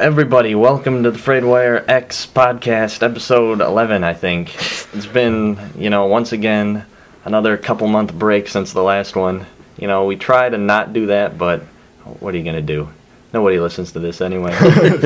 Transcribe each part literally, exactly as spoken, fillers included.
everybody, welcome to the Freightwire X podcast, episode eleven, I think. It's been, you know, once again, another couple month break since the last one. You know, we try to not do that, but what are you going to do? Nobody listens to this anyway.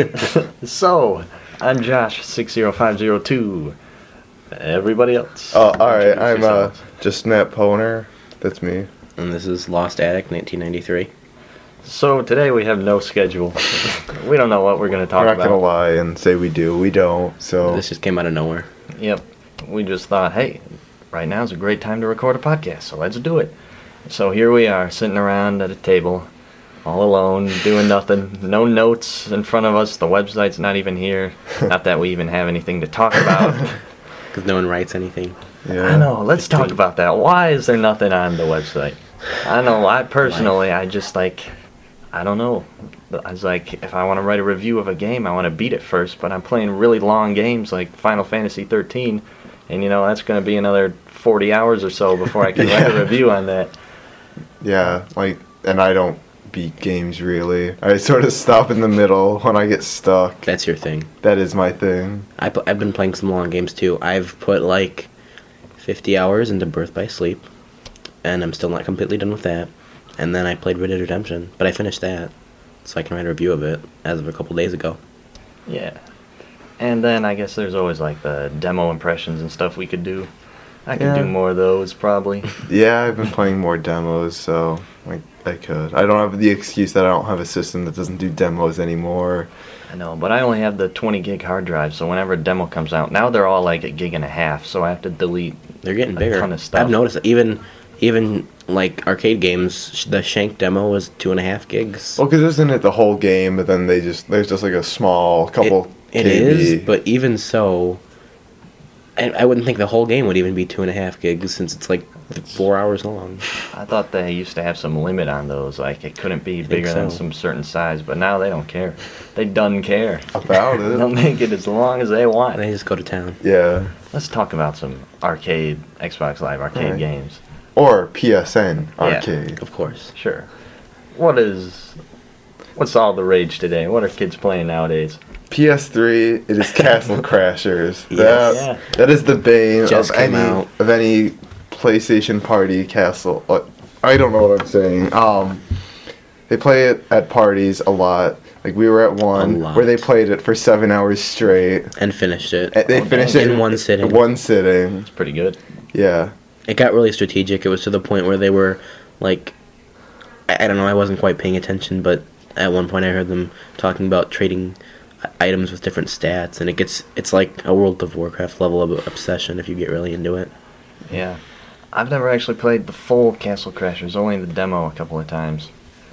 So, I'm Josh, six zero five zero two. Everybody else. Oh, alright, I'm uh, just Matt Poner. That's me. And this is Lost Attic, nineteen ninety-three. So today we have no schedule. We don't know what we're going to talk We're not about. going to lie and say we do. We don't, so... This just came out of nowhere. Yep. We just thought, hey, right now is a great time to record a podcast, so let's do it. So here we are, sitting around at a table, all alone, doing nothing. No notes in front of us. The website's not even here. Not that we even have anything to talk about. Because no one writes anything. Yeah. I know. Let's talk about that. Why is there nothing on the website? I know. I personally, I just like... I don't know. I was like, if I want to write a review of a game, I want to beat it first, but I'm playing really long games like Final Fantasy thirteen, and you know, that's going to be another forty hours or so before I can yeah. write a review on that. Yeah, like, and I don't beat games really. I sort of stop in the middle when I get stuck. That's your thing. That is my thing. I put, I've been playing some long games too. I've put like fifty hours into Birth by Sleep, and I'm still not completely done with that. And then I played Red Dead Redemption, but I finished that, so I can write a review of it as of a couple days ago. Yeah. And then I guess there's always like the demo impressions and stuff we could do. I could Yeah. do more of those probably. Yeah, I've been playing more demos, so like I could. I don't have the excuse that I don't have a system that doesn't do demos anymore. I know, but I only have the twenty gig hard drive, so whenever a demo comes out, now they're all like a gig and a half, so I have to delete They're getting a bigger. ton of stuff. I've noticed that even, even like arcade games, sh- the Shank demo was two and a half gigs. Well, because isn't it the whole game, but then they just, there's just like a small couple It K B. is, but even so, I, I wouldn't think the whole game would even be two and a half gigs since it's like four hours long. I thought they used to have some limit on those, like it couldn't be think bigger than so. some certain size, but now they don't care. They done care. About They'll it. make it as long as they want. They just go to town. Yeah. Let's talk about some arcade, Xbox Live arcade Alright. games. Or P S N Yeah. arcade. Of course. Sure. What is, what's all the rage today? What are kids playing nowadays? P S three, it is Castle Crashers. Yes. That, Yeah. that is the bane Just of came any out. of any PlayStation party castle. uh, I don't know what I'm saying. Um, they play it at parties a lot. Like we were at one lot. where they played it for seven hours straight. And finished it. And they Oh, finished dang. it In one sitting. One sitting. It's pretty good. Yeah. It got really strategic. It was to the point where they were like, I, I don't know, I wasn't quite paying attention, but at one point I heard them talking about trading i- items with different stats, and it gets, it's like a World of Warcraft level of obsession if you get really into it. Yeah. I've never actually played the full Castle Crashers, only the demo a couple of times.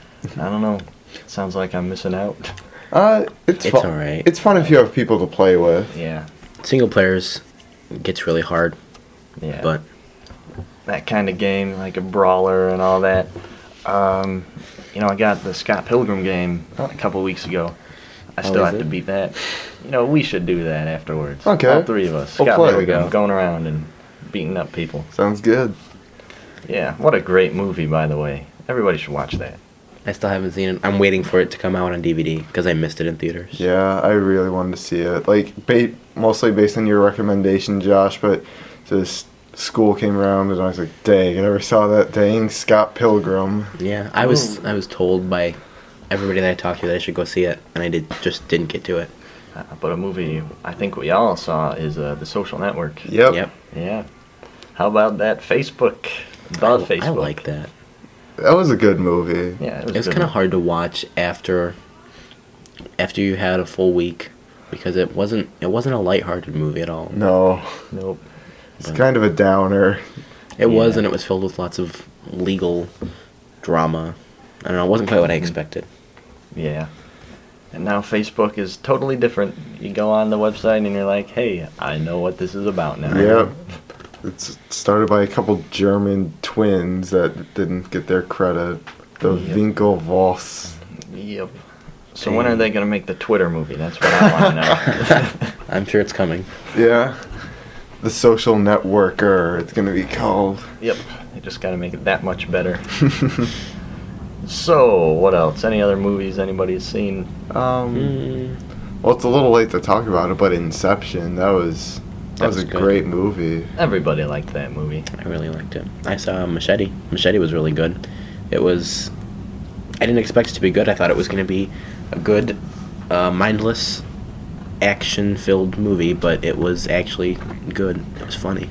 I don't know. Sounds like I'm missing out. Uh, it's It's fun. alright. It's fun if you have people to play with. Yeah. Single players gets really hard, Yeah. but that kind of game, like a brawler and all that. Um, you know, I got the Scott Pilgrim game a couple weeks ago. I Oh, still is have to it? beat that. You know, we should do that afterwards. Okay. All three of us. We'll Scott play. Pilgrim, There we go. going around and beating up people. Sounds good. Yeah, what a great movie, by the way. Everybody should watch that. I still haven't seen it. I'm waiting for it to come out on D V D because I missed it in theaters. Yeah, I really wanted to see it. Like, ba- mostly based on your recommendation, Josh, but just school came around and I was like, dang, I never saw that dang Scott Pilgrim. Yeah, I was I was told by everybody that I talked to that I should go see it, and I did just didn't get to it. Uh, but a movie I think we all saw is uh, The Social Network. Yep. Yep, Yeah. How about that Facebook? The I, Facebook. I like that. That was a good movie. Yeah, it was, It was good. kind of hard to watch after after you had a full week because it wasn't it wasn't a lighthearted movie at all. No, Nope. it's But- kind of a downer. It was, Yeah. and it was filled with lots of legal drama. I don't know. It wasn't quite what I Mhm. expected. Yeah. And now Facebook is totally different. You go on the website and you're like, hey, I know what this is about now. Yep. It's started by a couple German twins that didn't get their credit. The Yep. Winklevoss. Yep. So when are they going to make the Twitter movie? That's what I want to know. I'm sure it's coming. Yeah. The Social Networker, it's gonna be called. Yep. They just got to make it that much better. So, what else? Any other movies anybody's seen? Um, Mm, Well, it's a little late to talk about it, but Inception, that was that, That was, was a good. great movie. Everybody liked that movie. I really liked it. I saw Machete. Machete was really good. It was. I didn't expect it to be good. I thought it was going to be a good, uh, mindless, action-filled movie, but it was actually good. It was funny.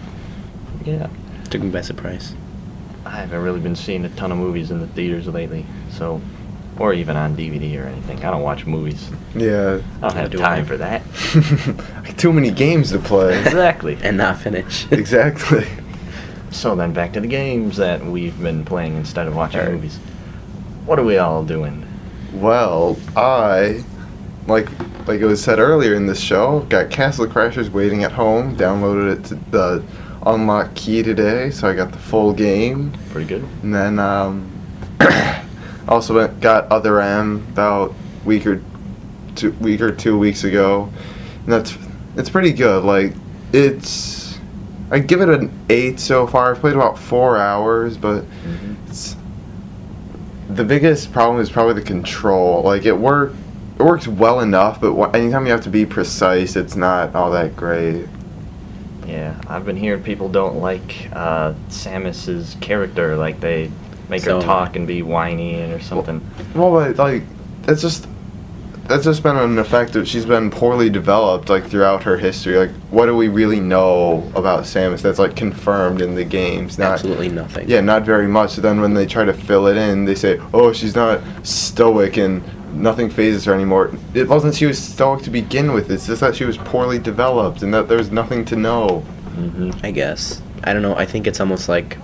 Yeah. Took me by surprise. I haven't really been seeing a ton of movies in the theaters lately, so, or even on D V D or anything. I don't watch movies. Yeah. I don't have do time I. for that. Too many games to play. Exactly. And not finish. Exactly. So then back to the games that we've been playing instead of watching Alright. movies. What are we all doing? Well, I, like like it was said earlier in this show, got Castle Crashers waiting at home, downloaded it to the unlock key today, so I got the full game. Pretty good. And then um, also went, got Other M about week or two week or two weeks ago, and that's it's pretty good. Like it's, I give it an eight so far. I've played about four hours, but Mm-hmm. it's the biggest problem is probably the control. Like it work it works well enough, but wh- anytime you have to be precise, it's not all that great. Yeah, I've been hearing people don't like uh, Samus's character, like they make So- her talk and be whiny or something. Well, but, like that's just that's just been an effect of she's been poorly developed like throughout her history. Like, what do we really know about Samus that's like confirmed in the games? Not, Absolutely nothing. Yeah, not very much. So then when they try to fill it in, they say, "Oh, she's not stoic and nothing phases her anymore." It wasn't she was stoic to begin with. It's just that she was poorly developed and that there's nothing to know. Mm-hmm. I guess. I don't know. I think it's almost like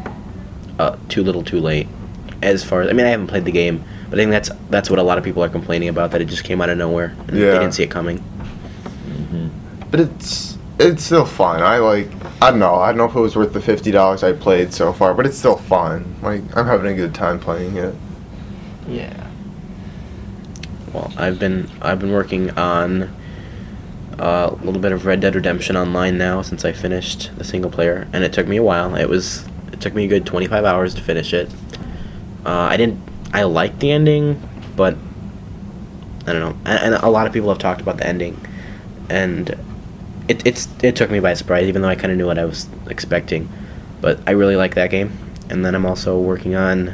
uh, too little, too late. As far as I mean, I haven't played the game, but I think that's that's what a lot of people are complaining about. That it just came out of nowhere. And Yeah. They didn't see it coming. Mm-hmm. But it's it's still fun. I like I don't know. I don't know if it was worth the fifty dollars I played so far, but it's still fun. Like I'm having a good time playing it. Yeah. Well, I've been I've been working on uh, a little bit of Red Dead Redemption Online now since I finished the single player, and it took me a while. It was it took me a good twenty-five hours to finish it. Uh, I didn't I liked the ending, but I don't know. And, and a lot of people have talked about the ending, and it it's it took me by surprise, even though I kind of knew what I was expecting. But I really like that game, and then I'm also working on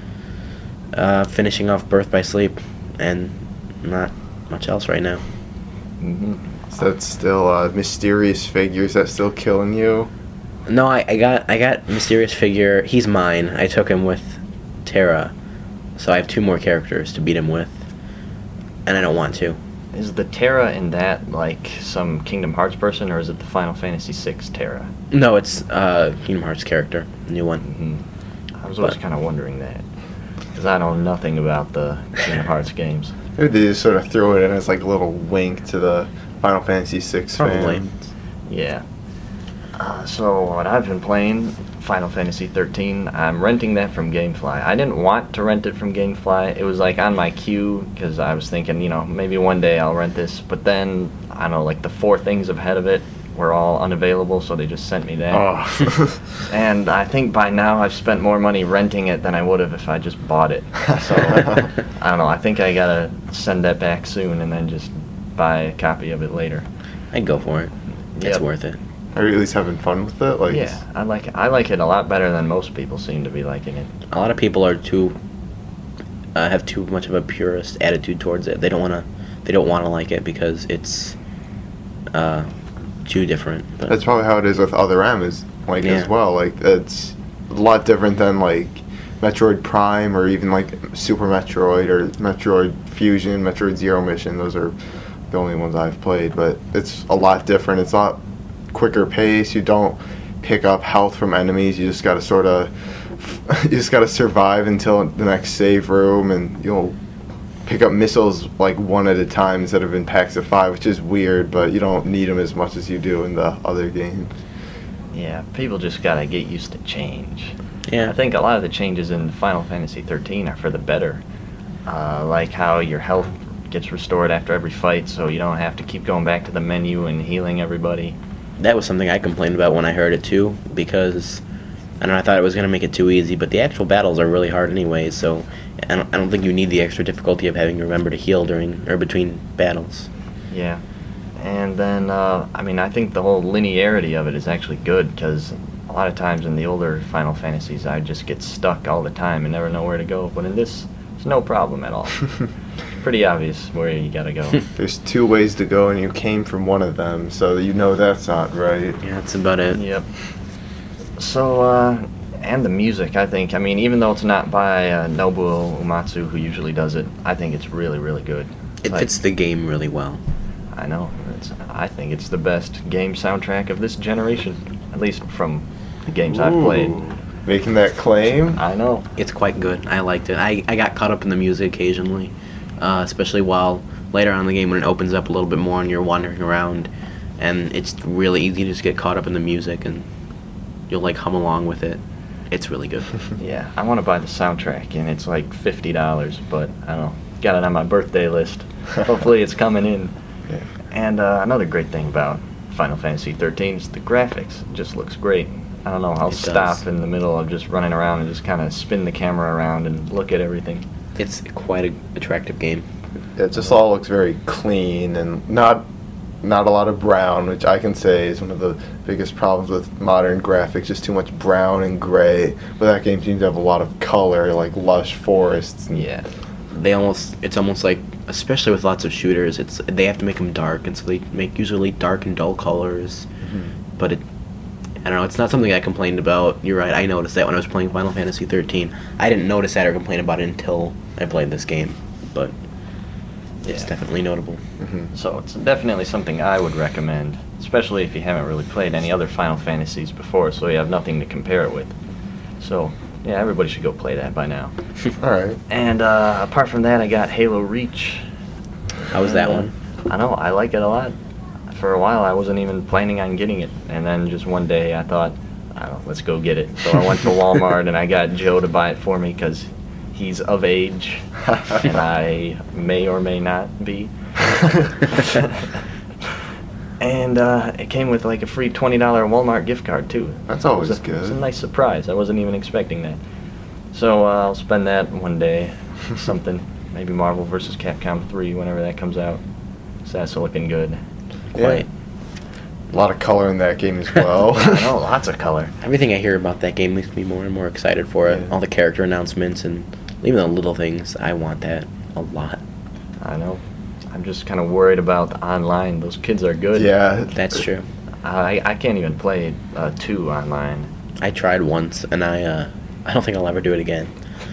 uh, finishing off Birth by Sleep, and not much else right now. Mm-hmm. So that's still uh, mysterious figures that still killing you. No, I, I got I got Mysterious Figure. He's mine. I took him with Terra, so I have two more characters to beat him with, and I don't want to. Is the Terra in that like some Kingdom Hearts person, or is it the Final Fantasy six Terra? No, it's uh Kingdom Hearts character, new one. Mm-hmm. I was always But- kind of wondering that, because I know nothing about the Kingdom Hearts games. Maybe they just sort of throw it in as like a little wink to the Final Fantasy six Probably. fans. Yeah. Uh, so what I've been playing, Final Fantasy thirteen. I'm renting that from GameFly. I didn't want to rent it from GameFly. It was like on my queue because I was thinking, you know, maybe one day I'll rent this. But then I don't know, like the four things ahead of it were all unavailable, so they just sent me that. Oh. And I think by now I've spent more money renting it than I would have if I just bought it. So I don't know. I think I gotta send that back soon and then just buy a copy of it later. I'd go for it. It's Yep. worth it. Are you at least having fun with it? Like, Yeah, I like it. I like it a lot better than most people seem to be liking it. A lot of people are too uh, have too much of a purist attitude towards it. They don't want to they don't want to like it because it's uh, too different. But That's probably how it is with Other M is like as Yeah. well. Like it's a lot different than like Metroid Prime or even like Super Metroid or Metroid Fusion, Metroid Zero Mission. Those are the only ones I've played, but it's a lot different. It's a lot quicker pace. You don't pick up health from enemies. You just got to sort of you just got to survive until the next save room, and you'll pick up missiles like one at a time instead of in packs of five, which is weird, but you don't need them as much as you do in the other games. Yeah, people just gotta get used to change. yeah, I think a lot of the changes in Final Fantasy thirteen are for the better. Uh, like how your health gets restored after every fight, so you don't have to keep going back to the menu and healing everybody. that was something I complained about when I heard it too, because I don't know, I thought it was going to make it too easy, but the actual battles are really hard anyway, so I don't, I don't think you need the extra difficulty of having to remember to heal during or between battles. Yeah. And then, uh, I mean, I think the whole linearity of it is actually good, because a lot of times in the older Final Fantasies, I just get stuck all the time and never know where to go. But in this, it's no problem at all. It's pretty obvious where you gotta go. There's two ways to go, and you came from one of them, so you know that's not right. Yeah, that's about it. Yep. So, uh, and the music, I think, I mean, even though it's not by uh, Nobuo Uematsu, who usually does it, I think it's really, really good. It Like, fits the game really well. I know. It's, I think it's the best game soundtrack of this generation, at least from the games I've played. Ooh, making that claim? I know. It's quite good. I liked it. I, I got caught up in the music occasionally, uh, especially while later on in the game when it opens up a little bit more and you're wandering around, and it's really easy to just get caught up in the music and you'll like hum along with it. It's really good. Yeah, I want to buy the soundtrack, and it's like fifty dollars, but I don't know. Got it on my birthday list. Hopefully it's coming in. Yeah. And uh, another great thing about Final Fantasy thirteen is the graphics. It just looks great. I don't know, I'll It does. stop in the middle of just running around and just kind of spin the camera around and look at everything. It's quite an attractive game. It just all looks very clean and not not a lot of brown, which I can say is one of the biggest problems with modern graphics, just too much brown and gray. But that game seems to have a lot of color, like lush forests. And Yeah. They almost, it's almost like, especially with lots of shooters, it's they have to make them dark, and so they make usually dark and dull colors. Mhm. But it, I don't know, it's not something I complained about. You're right, I noticed that when I was playing Final Fantasy thirteen. I didn't notice that or complain about it until I played this game, but it's Yeah. definitely notable. Mhm. So it's definitely something I would recommend, especially if you haven't really played any other Final Fantasies before, so you have nothing to compare it with. So, yeah, everybody should go play that by now. All right. And uh, apart from that, I got Halo Reach. How was that Uh, one? I know, I like it a lot. For a while, I wasn't even planning on getting it, and then just one day I thought, I don't know, let's go get it. So I went to Walmart and I got Joe to buy it for me because he's of age, and I may or may not be. And uh, it came with like a free twenty dollar Walmart gift card too. That's always it was a, It was a good. nice surprise. I wasn't even expecting that. So uh, I'll spend that one day. Something, maybe Marvel versus. Capcom three whenever that comes out. So that's looking good. Quite. A lot of color in that game as well. I know, lots of color. Everything I hear about that game makes me more and more excited for it. Yeah. All the character announcements and even the little things. I want that a lot. I know. I'm just kind of worried about the online. Those kids are good. Yeah. That's true. I I can't even play uh, two online. I tried once, and I uh, I don't think I'll ever do it again.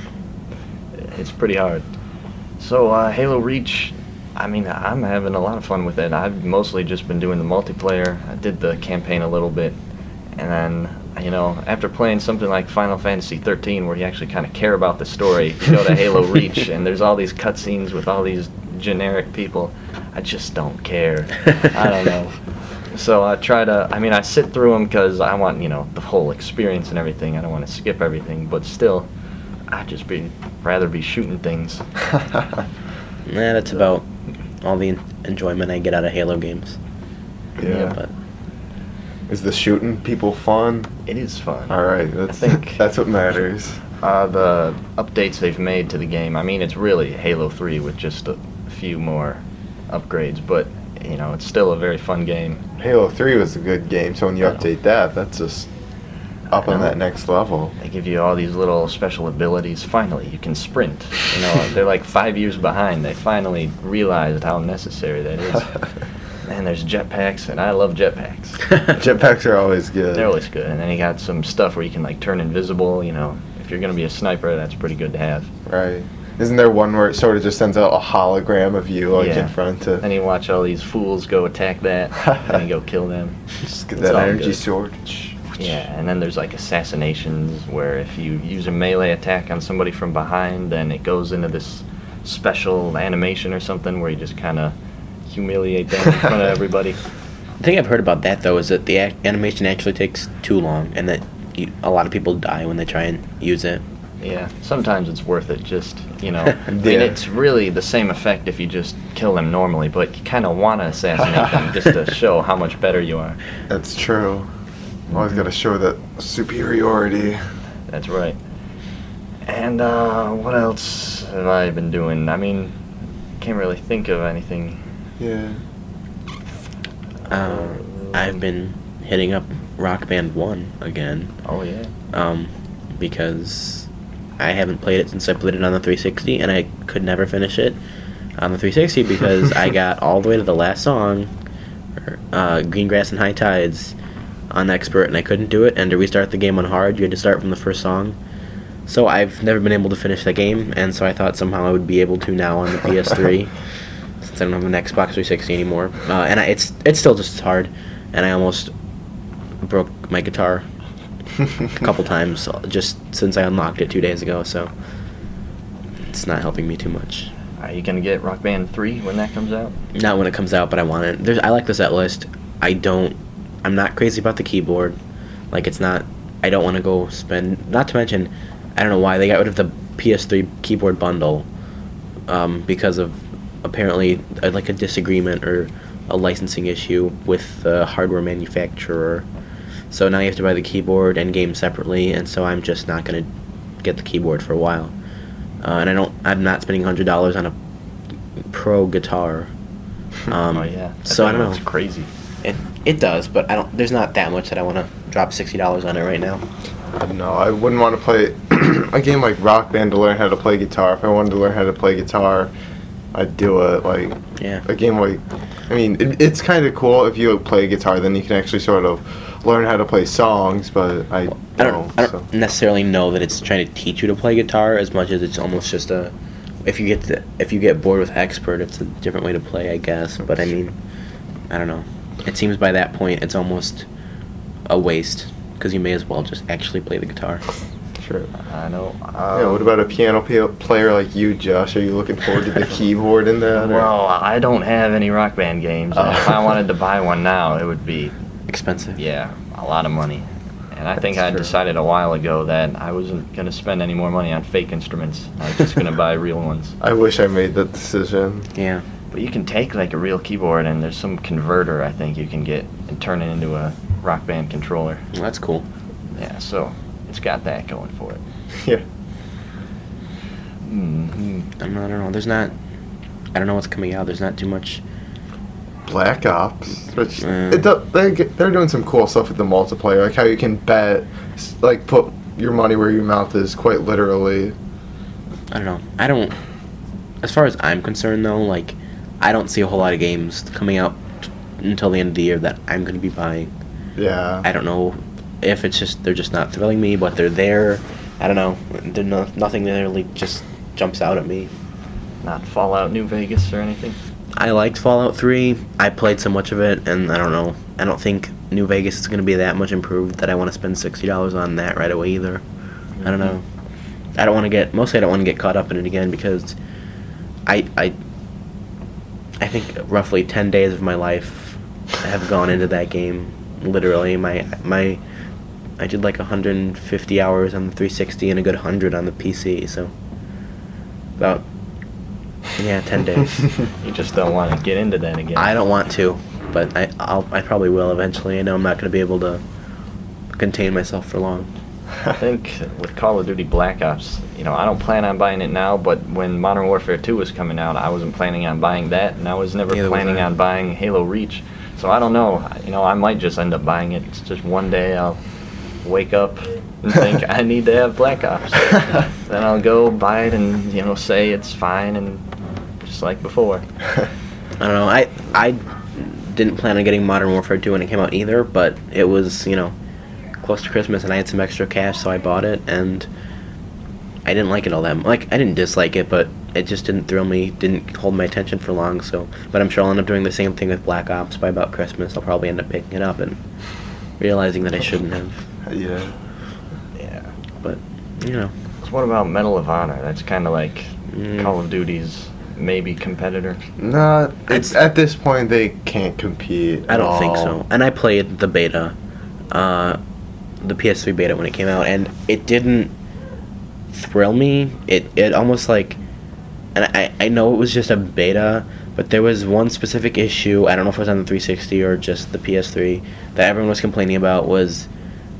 It's pretty hard. So uh, Halo Reach, I mean, I'm having a lot of fun with it. I've mostly just been doing the multiplayer. I did the campaign a little bit, and then, you know, after playing something like Final Fantasy thirteen, where you actually kind of care about the story, you go to Halo Reach, and there's all these cutscenes with all these generic people. I just don't care. I don't know. So I try to, I mean, I sit through them because I want, you know, the whole experience and everything. I don't want to skip everything, but still, I'd just be rather be shooting things. Nah, that's about all the en- enjoyment I get out of Halo games. Yeah. But Is the shooting people fun? It is fun. All right. That's think- that's what matters. Uh, the updates they've made to the game, I mean, it's really Halo three with just a few more upgrades, but, you know, it's still a very fun game. Halo three was a good game, so when you I know. update that, that's just up I on know. that next level. They give you all these little special abilities. Finally, you can sprint. You know, they're like five years behind. They finally realized how necessary that is. And there's jetpacks, and I love jetpacks. Jetpacks are always good. They're always good. And then you got some stuff where you can, like, turn invisible, you know. If you're going to be a sniper, that's pretty good to have. Right. Isn't there one where it sort of just sends out a hologram of you, like, Yeah. in front of... Then you watch all these fools go attack that, and you go kill them. Just get It's that all energy good. sword. Yeah, and then there's like assassinations where if you use a melee attack on somebody from behind, then it goes into this special animation or something where you just kind of humiliate them in front of everybody. the thing I've heard about that though is that the ac- animation actually takes too long, and that you, a lot of people die when they try and use it. Yeah, sometimes it's worth it just, you know. I mean, Yeah. it's really the same effect if you just kill them normally, but you kind of want to assassinate them just to show how much better you are. That's true. Always got to show that superiority. That's right. And uh, what else have I been doing? I mean, can't really think of anything. Yeah. Uh, I've been hitting up Rock Band one again. Oh yeah. Um, because I haven't played it since I played it on the three sixty, and I could never finish it on the three sixty because I got all the way to the last song, uh, Green Grass and High Tides, on Expert, and I couldn't do it. And to restart the game on hard, you had to start from the first song. So I've never been able to finish the game, and so I thought somehow I would be able to now on the P S three, since I don't have an Xbox three sixty anymore. Uh, and I, it's it's still just as hard, and I almost broke my guitar a couple times just since I unlocked it two days ago, so it's not helping me too much. Are you gonna get Rock Band three when that comes out? Not when it comes out, but I want it. There's, I like the set list. I don't. I'm not crazy about the keyboard. Like, it's not. I don't want to go spend. Not to mention, I don't know why they got rid of the P S three keyboard bundle, um, because of apparently uh, like a disagreement or a licensing issue with the hardware manufacturer. So now you have to buy the keyboard and game separately, and so I'm just not gonna get the keyboard for a while. Uh, and I don't. I'm not spending hundred dollars on a pro guitar. Um, oh yeah. That so I thing don't know. looks crazy. It it does, but I don't. There's not that much that I want to drop sixty dollars on it right now. No, I wouldn't want to play a game like Rock Band to learn how to play guitar. If I wanted to learn how to play guitar, I'd do it. Like Yeah. a game like, I mean, it, it's kind of cool if you play guitar, then you can actually sort of learn how to play songs. But I don't. I don't, I so. don't necessarily know that it's trying to teach you to play guitar as much as it's almost just a. If you get to, if you get bored with Expert, it's a different way to play, I guess. But I mean, I don't know. It seems by that point it's almost a waste because you may as well just actually play the guitar. Sure. I know. Um, Yeah, what about a piano p- player like you, Josh? Are you looking forward to the keyboard in that? or- Well, I don't have any Rock Band games. And Oh. if I wanted to buy one now, it would be, Expensive. yeah, a lot of money. And I think That's I true. decided a while ago that I wasn't going to spend any more money on fake instruments. I was just going to buy real ones. I wish I made that decision. Yeah. But you can take like a real keyboard and there's some converter I think you can get and turn it into a Rock Band controller. Well, that's cool. Yeah, so it's got that going for it. Yeah. Mm-hmm. I don't know. I don't know. There's not. I don't know what's coming out. There's not too much. Black Ops, which Mm. it do, they get- they're doing some cool stuff with the multiplayer, like how you can bet, s- like put your money where your mouth is, quite literally. I don't know. I don't. As far as I'm concerned, though, like, I don't see a whole lot of games coming out t- until the end of the year that I'm going to be buying. Yeah. I don't know if it's just they're just not thrilling me, but they're there. I don't know. They're no, nothing that really just jumps out at me. Not Fallout New Vegas or anything. I liked Fallout three. I played so much of it, and I don't know. I don't think New Vegas is going to be that much improved that I want to spend sixty dollars on that right away either. I don't know. I don't want to get mostly I don't want to get caught up in it again because I I I think roughly ten days of my life have gone into that game. Literally, my my I did like one hundred fifty hours on the three sixty and a good one hundred on the P C. So about yeah, ten days. You just don't want to get into that again. I don't want to, but I I'll, I probably will eventually. I know I'm not going to be able to contain myself for long. I think with Call of Duty Black Ops, you know, I don't plan on buying it now, but when Modern Warfare two was coming out, I wasn't planning on buying that, and I was never Neither was planning I. on buying Halo Reach. So I don't know. You know, I might just end up buying it. It's just one day I'll wake up and think I need to have Black Ops. Then I'll go buy it and, you know, say it's fine and just like before. I don't know. I I didn't plan on getting Modern Warfare two when it came out either, but it was, you know, close to Christmas and I had some extra cash, so I bought it, and I didn't like it all that much. Like, I didn't dislike it, but it just didn't thrill me, didn't hold my attention for long, so... But I'm sure I'll end up doing the same thing with Black Ops by about Christmas. I'll probably end up picking it up and realizing that I shouldn't have. Yeah. Yeah. But, you know. So what about Medal of Honor? That's kind of like Mm. Call of Duty's maybe competitor. No, it's at this point they can't compete. I at don't think all. so. And I played the beta, uh, the P S three beta when it came out, and it didn't thrill me. It it almost like, and I I know it was just a beta, but there was one specific issue. I don't know if it was on the three sixty or just the P S three that everyone was complaining about. Was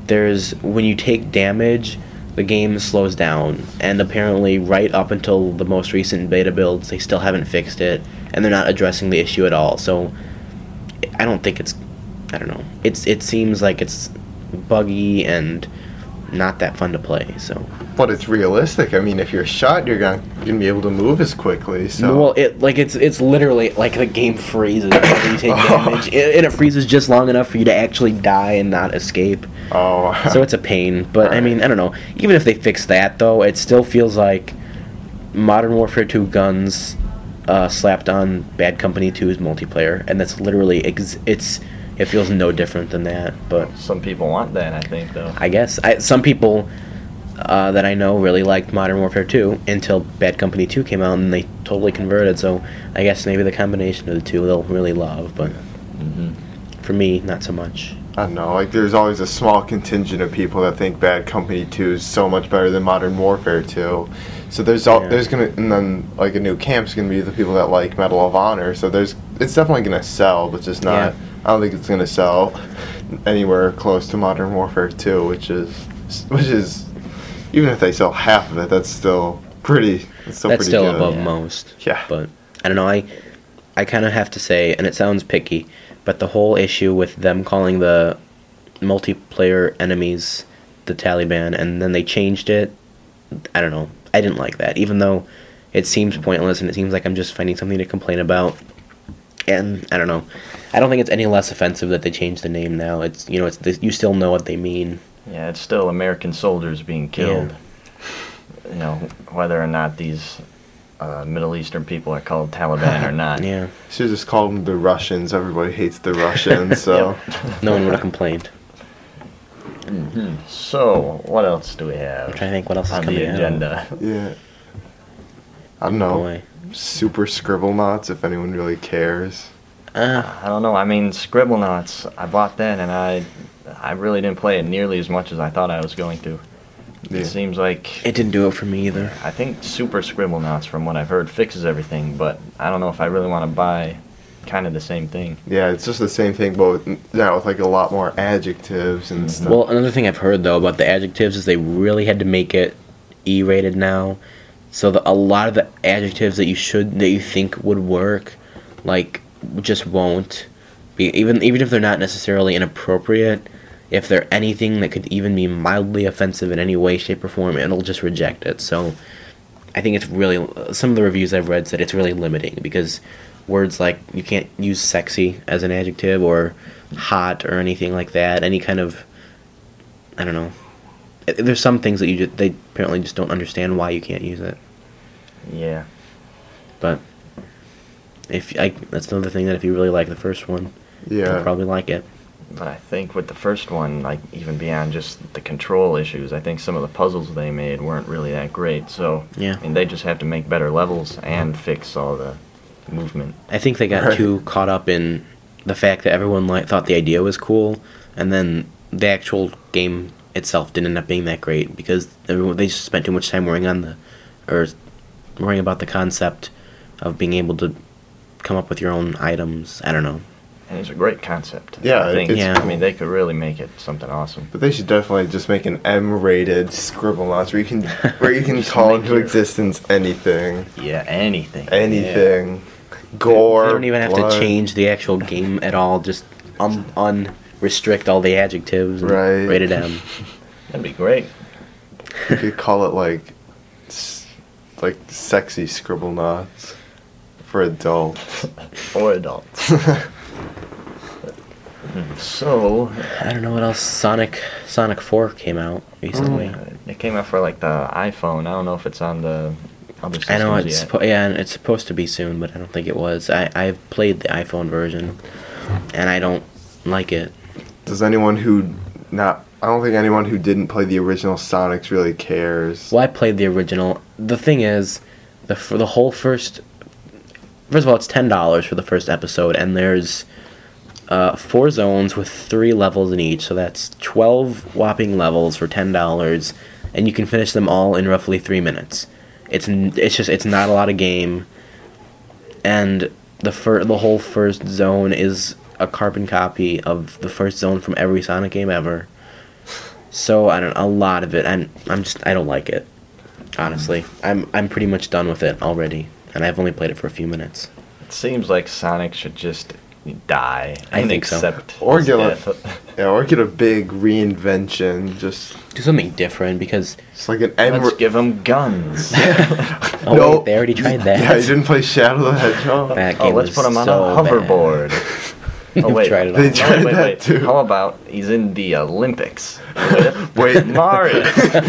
there's when you take damage, the game slows down, and apparently right up until the most recent beta builds, they still haven't fixed it, and they're not addressing the issue at all. So I don't think it's, I don't know, it's it seems like it's buggy and not that fun to play. So, but it's realistic. I mean, if you're shot, you're gonna you're gonna be able to move as quickly. So well, it like it's it's literally like the game freezes when you take Oh. damage, it, and it freezes just long enough for you to actually die and not escape. oh, So it's a pain. But I mean, I don't know. Even if they fix that, though, it still feels like Modern Warfare two guns uh, slapped on Bad Company two's multiplayer, and that's literally ex- it's it feels no different than that. But Some people want that, I think, though. I guess I, some people uh, that I know really liked Modern Warfare two until Bad Company two came out, and they totally converted. So I guess maybe the combination of the two they'll really love. But hmm for me, not so much. I don't know. Like, there's always a small contingent of people that think Bad Company two is so much better than Modern Warfare two. So there's all Yeah. there's gonna and then like a new camp's gonna be the people that like Medal of Honor. So there's it's definitely gonna sell, but just not. Yeah. I don't think it's gonna sell anywhere close to Modern Warfare two, which is which is even if they sell half of it, that's still pretty. It's still That's pretty still good. above Yeah. most. Yeah. But I don't know. I I kind of have to say, and it sounds picky, but the whole issue with them calling the multiplayer enemies the Taliban, and then they changed it. I don't know. I didn't like that, even though it seems pointless and it seems like I'm just finding something to complain about. And I don't know. I don't think it's any less offensive that they changed the name now. It's you know, it's you still know what they mean. Yeah, it's still American soldiers being killed. You know, whether or not these uh, Middle Eastern people are called Taliban or not. Yeah, Should just call them the Russians. Everybody hates the Russians, so. no one would have complained. So, what else do we have I'm trying to think what else is on coming the out. agenda? Yeah. I don't know. Boy. Super Scribble Knots, if anyone really cares. Uh, I don't know. I mean, Scribblenauts, I bought that and I I really didn't play it nearly as much as I thought I was going to. Yeah. It seems like it didn't do it for me either. I think Super Scribblenauts, from what I've heard, fixes everything, but I don't know if I really want to buy kind of the same thing. Yeah, it's just the same thing, but with, yeah, with like a lot more adjectives and stuff. Well, another thing I've heard though about the adjectives is they really had to make it E-rated now, so the, a lot of the adjectives that you should that you think would work, like just won't. Be, even even if they're not necessarily inappropriate, if they're anything that could even be mildly offensive in any way, shape, or form, it'll just reject it. So I think it's really some of the reviews I've read said it's really limiting because words like you can't use sexy as an adjective or hot or anything like that. Any kind of I don't know. There's some things that you just, they apparently just don't understand why you can't use it. Yeah. But if I, that's another thing that if you really like the first one, yeah. you'll probably like it. But I think with the first one, like even beyond just the control issues, I think some of the puzzles they made weren't really that great. So Yeah. I mean, they just have to make better levels and fix all the movement. I think they got Right. too caught up in the fact that everyone like thought the idea was cool, and then the actual game itself didn't end up being that great because everyone, they just spent too much time worrying on the, or worrying about the concept of being able to come up with your own items. I don't know. And it's a great concept. Yeah, I think. it's- Yeah. I mean, they could really make it something awesome. But they should definitely just make an M-rated Scribble Knots where you can where you can Just call make into your- existence anything, Yeah, anything. anything, gore. They don't even have blood. to change the actual game at all. Just un unrestrict all the adjectives. And Right. Rated M. Yeah. That'd be great. You could call it like, s- like sexy Scribble Knots for adults. For adults. So, I don't know what else. Sonic Sonic four came out recently. uh, it came out for like the iPhone. I don't know if it's on the other systems I know it's yet. suppo- yeah, and it's supposed to be soon, but I don't think it was. I I've played the iPhone version, and I don't like it. Does anyone who not? I don't think anyone who didn't play the original Sonics really cares. Well, I played the original. The thing is, the for the whole first. First of all, it's ten dollars for the first episode, and there's uh, four zones with three levels in each, so that's twelve whopping levels for ten dollars, and you can finish them all in roughly three minutes. It's n- it's just it's not a lot of game, and the fir- the whole first zone is a carbon copy of the first zone from every Sonic game ever. So I don't a lot of it. I'm I'm just I don't like it. Honestly, I'm I'm pretty much done with it already, and I've only played it for a few minutes. It seems like Sonic should just die I and think so. accept Or his get a, death. yeah, or get a big reinvention. Just Do something different because it's like an Let's Emerald. give him guns. oh No. wait, they already tried that. Yeah, you didn't play Shadow the Hedgehog. That Oh, game let's was put him on so a hoverboard. You've Oh wait, tried it They all. tried wait, wait, that wait. too. How about he's in the Olympics with Wait. Mario?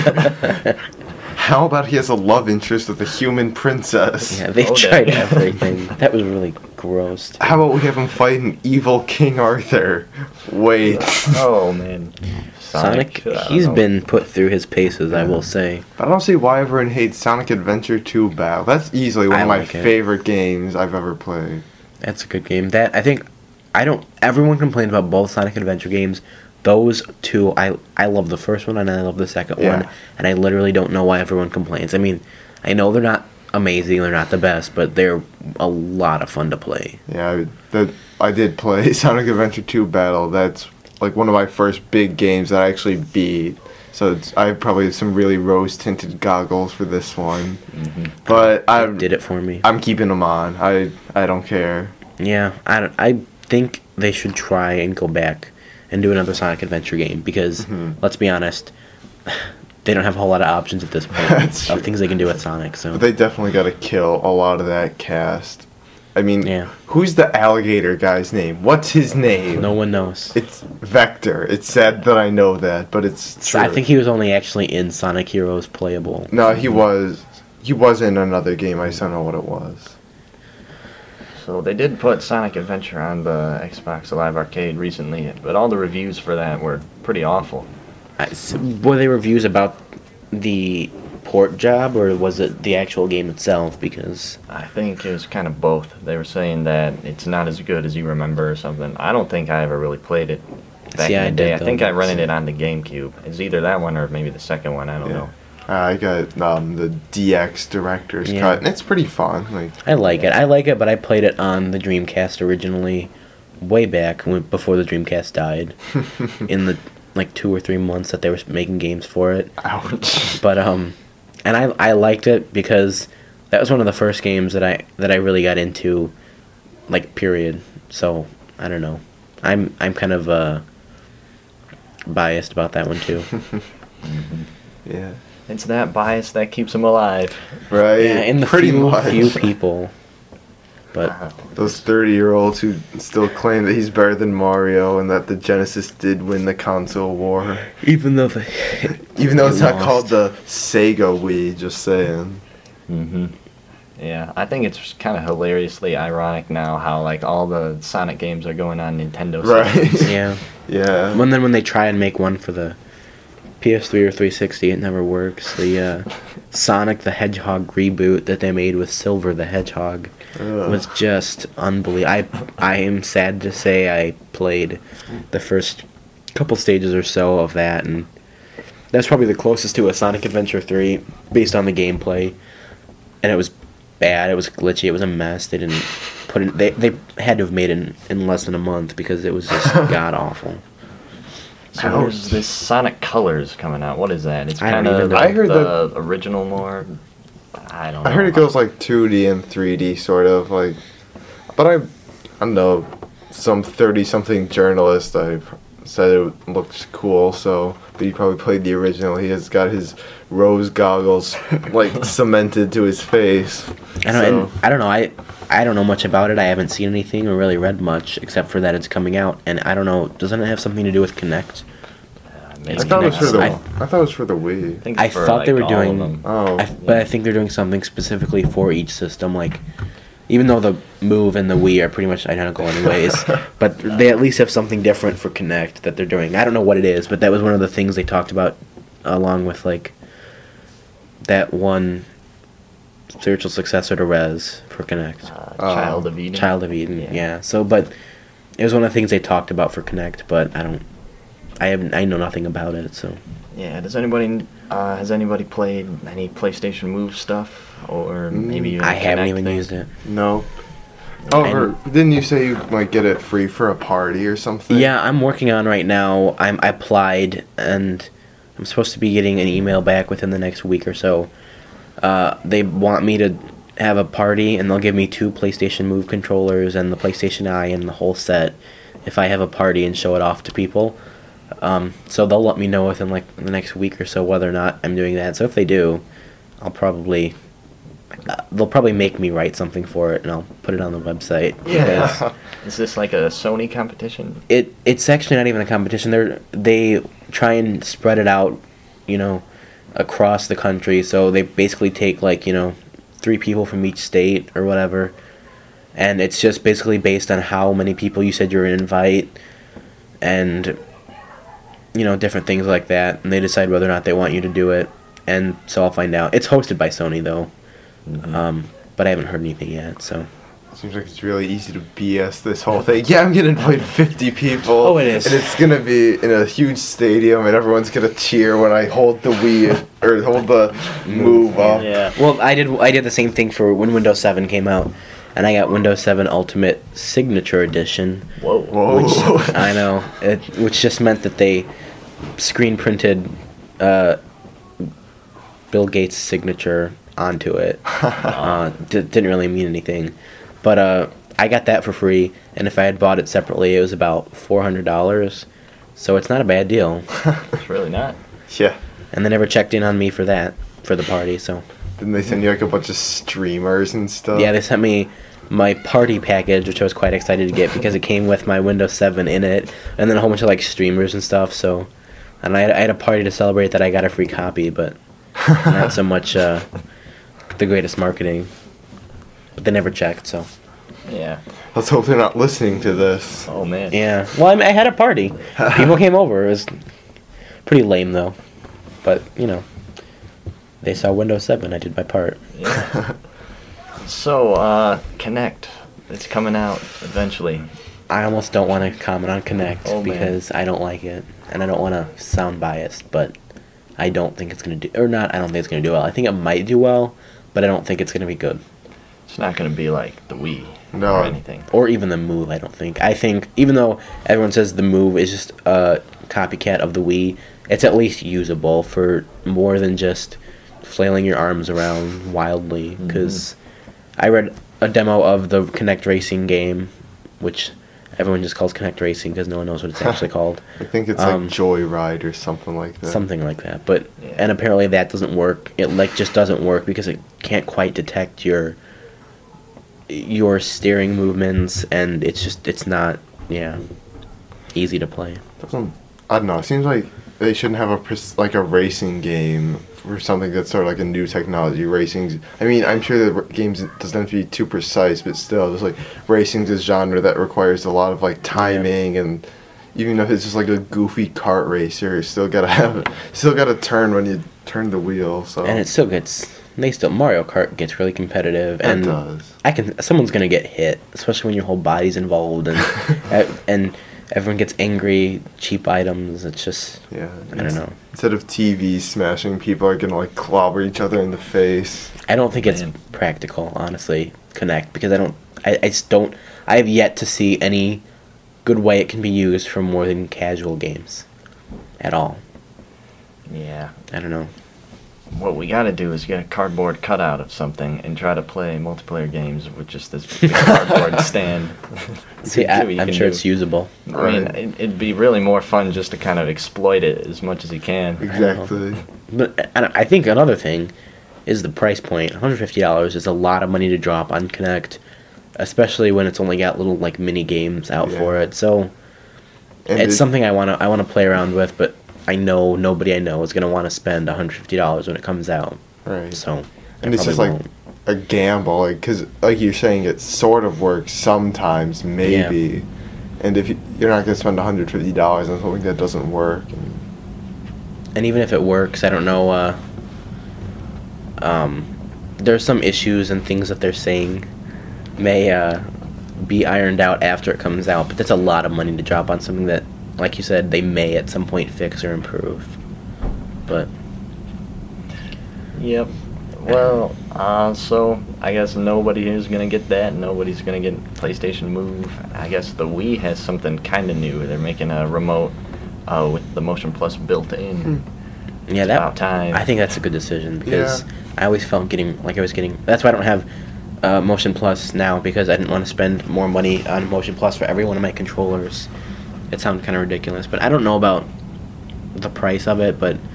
How about he has a love interest with a human princess? Yeah, they've Oh, tried damn. everything. That was really gross. too. How about we have him fight an evil King Arthur? Wait. Oh man, Sonic, I don't he's know. been put through his paces, I will say. I don't see why everyone hates Sonic Adventure two Battle. That's easily one I of my like it. favorite games I've ever played. That's a good game. That I think I don't. Everyone complains about both Sonic Adventure games. Those two, I I love the first one and I love the second Yeah. one, and I literally don't know why everyone complains. I mean, I know they're not amazing, they're not the best, but they're a lot of fun to play. Yeah, I, that I did play Sonic Adventure two Battle. That's like one of my first big games that I actually beat. So it's, I probably have some really rose tinted goggles for this one. Mhm. But I Did it for me. I'm keeping them on. I I don't care. Yeah, I don't, I think they should try and go back and do another Sonic Adventure game because Mhm. let's be honest, they don't have a whole lot of options at this point That's of true. things they can do with Sonic. So But they definitely got to kill a lot of that cast. I mean, Yeah. who's the alligator guy's name? What's his name? no one knows. It's Vector. It's sad that I know that, but it's true. I think he was only actually in Sonic Heroes playable. No, he was. He was in another game. I just don't know what it was. So they did put Sonic Adventure on the Xbox Live Arcade recently, but all the reviews for that were pretty awful. I, s- were they reviews about the port job or was it the actual game itself? Because I think it was kind of both. They were saying that it's not as good as you remember or something. I don't think I ever really played it back See, in the I day. did, I think though. I rented it on the GameCube. It's either that one or maybe the second one. I don't Yeah. know. Uh, I got um, the D X director's Yeah. cut, and it's pretty fun. Like, I like it. I like it, but I played it on the Dreamcast originally, way back when, before the Dreamcast died. in the like two or three months that they were making games for it. ouch. But um, and I I liked it because that was one of the first games that I that I really got into, like period. So I don't know. I'm I'm kind of uh biased about that one too. Yeah. It's that bias that keeps him alive. Right. Yeah, in the pretty few much. few people. But Wow. Those thirty-year-olds who still claim that he's better than Mario and that the Genesis did win the console war. even though the Even though it's They not lost. called the Sega Wii, just saying. hmm Yeah, I think it's kind of hilariously ironic now how like all the Sonic games are going on Nintendo. Right. systems. yeah. Yeah. And then when they try and make one for the P S three or three sixty, it never works. The uh, Sonic the Hedgehog reboot that they made with Silver the Hedgehog Ugh. was just unbelievable. I I am sad to say I played the first couple stages or so of that, and that's probably the closest to a Sonic Adventure three based on the gameplay. And it was bad. It was glitchy. It was a mess. They didn't put it. They they had to have made it in, in less than a month because it was just god awful. So there's this Sonic Colors coming out. What is that? It's I don't kind of even know. like I heard the original more. I don't know. I heard it goes like two D and three D sort of like, but I, I don't know, some thirty-something journalist I said it looks cool. So, but he probably played the original. He has got his rose goggles like cemented to his face. I don't. So- and I don't know. I I don't know much about it. I haven't seen anything or really read much except for that it's coming out. And I don't know. Doesn't it have something to do with Kinect? Uh, I maybe It's thought it was for Kinect. the. I- I, thought it was for the Wii. think I for, thought like, they were all of doing- them. Oh. I, but I think they're doing something specifically for each system. Like, even though the Move and the Wii are pretty much identical anyways, but they at least have something different for Kinect that they're doing. I don't know what it is, but that was one of the things they talked about, along with like that one spiritual successor to Res for Kinect. Uh, Oh. Child of Eden. Child of Eden, Yeah. yeah. So, but it was one of the things they talked about for Kinect, but I don't, I haven't, I know nothing about it. So, Yeah. Does anybody? Uh, has anybody played any PlayStation Move stuff, or maybe even I haven't Kinect even thing? used it. No. Oh, And- or didn't you say you might get it free for a party or something? Yeah, I'm working on right now. I'm I applied and I'm supposed to be getting an email back within the next week or so. Uh, they want me to have a party, and they'll give me two PlayStation Move controllers and the PlayStation Eye and the whole set if I have a party and show it off to people. Um, so they'll let me know within like the next week or so whether or not I'm doing that. So if they do, I'll probably uh, they'll probably make me write something for it, and I'll put it on the website. Yeah. Is this like a Sony competition? It it's actually not even a competition. They they try and spread it out, you know, across the country. So they basically take like, you know, three people from each state or whatever, and it's just basically based on how many people you said you're an invite, and you know, different things like that, and they decide whether or not they want you to do it. And so I'll find out. It's hosted by Sony though, mm-hmm. um, but I haven't heard anything yet. So seems like it's really easy to B S this whole thing. Yeah, I'm gonna invite fifty people. Oh, it is. And it's gonna be in a huge stadium, and everyone's gonna cheer when I hold the Wii or hold the Move up. Yeah. Well, I did. I did the same thing for when Windows seven came out, and I got Windows seven Ultimate Signature Edition. Whoa. Whoa. Which, I know. It, which just meant that they screen printed uh, Bill Gates' signature onto it. uh, d- didn't really mean anything, but uh, I got that for free. And if I had bought it separately, it was about four hundred dollars. So it's not a bad deal. It's really not. Yeah. And they never checked in on me for that for the party. So. Didn't they send you like a bunch of streamers and stuff? Yeah, they sent me my party package, which I was quite excited to get because it came with my Windows seven in it, and then a whole bunch of like streamers and stuff. So, and I had, I had a party to celebrate that I got a free copy, but not so much uh, the greatest marketing. But they never checked, so. Yeah. Let's hope they're not listening to this. Oh man. Yeah. Well, I, mean, I had a party. People came over. It was pretty lame though, but you know, they saw Windows seven. I did my part. Yeah. So, uh, Kinect. It's coming out eventually. I almost don't want to comment on Kinect Oh, man. because I don't like it, and I don't want to sound biased, but I don't think it's going to do, or not, I don't think it's going to do well. I think it might do well, but I don't think it's going to be good. It's not going to be like the Wii No. or anything. Or even the Move, I don't think. I think, even though everyone says the Move is just a copycat of the Wii, it's at least usable for more than just flailing your arms around wildly, because mm-hmm. I read a demo of the Kinect Racing game, which everyone just calls Kinect Racing because no one knows what it's actually called. I think it's Um, like Joyride or something like that. Something like that. But Yeah. and apparently that doesn't work. It like just doesn't work because it can't quite detect your your steering movements, and it's just it's not yeah easy to play. Doesn't, I don't know. It seems like they shouldn't have a pres- like a racing game for something that's sort of like a new technology. Racing's. I mean, I'm sure that games doesn't have to be too precise, but still, just like racing's a genre that requires a lot of like timing, and even if it's just like a goofy kart racer, you still gotta have still gotta turn when you turn the wheel. So And it still gets they still Mario Kart gets really competitive, it and does. I can someone's gonna get hit, especially when your whole body's involved, and and everyone gets angry. Cheap items. It's just Yeah. I don't know. Instead of T Vs smashing, people are gonna like clobber each other in the face. I don't think it's Man. practical, honestly, Connect, because I don't, I, I just don't, I have yet to see any good way it can be used for more than casual games, at all. Yeah. I don't know. What we gotta do is get a cardboard cutout of something and try to play multiplayer games with just this big cardboard stand. See, See I, what you I'm can sure do. it's usable. I mean, Right. it, it'd be really more fun just to kind of exploit it as much as you can. Exactly. But and I think another thing is the price point. one hundred fifty dollars is a lot of money to drop on Connect, especially when it's only got little like mini games out Yeah. for it. So And it's it- something I want to I want to play around with, but I know nobody I know is going to want to spend one hundred fifty dollars when it comes out. Right. So I And it's just probably like won't. a gamble, like because like you're saying, it sort of works sometimes, maybe. And if you, you're not gonna spend one hundred fifty dollars on something that doesn't work, and And even if it works, I don't know. Uh, um, there's some issues and things that they're saying may uh, be ironed out after it comes out, but that's a lot of money to drop on something that, like you said, they may at some point fix or improve. But Yep. Well, uh, so I guess nobody is gonna get that. Nobody's gonna get PlayStation Move. I guess the Wii has something kind of new. They're making a remote uh, with the Motion Plus built in. Yeah, It's that about time. I think that's a good decision because Yeah. I always felt getting like I was getting. That's why I don't have uh, Motion Plus now because I didn't want to spend more money on Motion Plus for every one of my controllers. It sounds kind of ridiculous, but I don't know about the price of it. But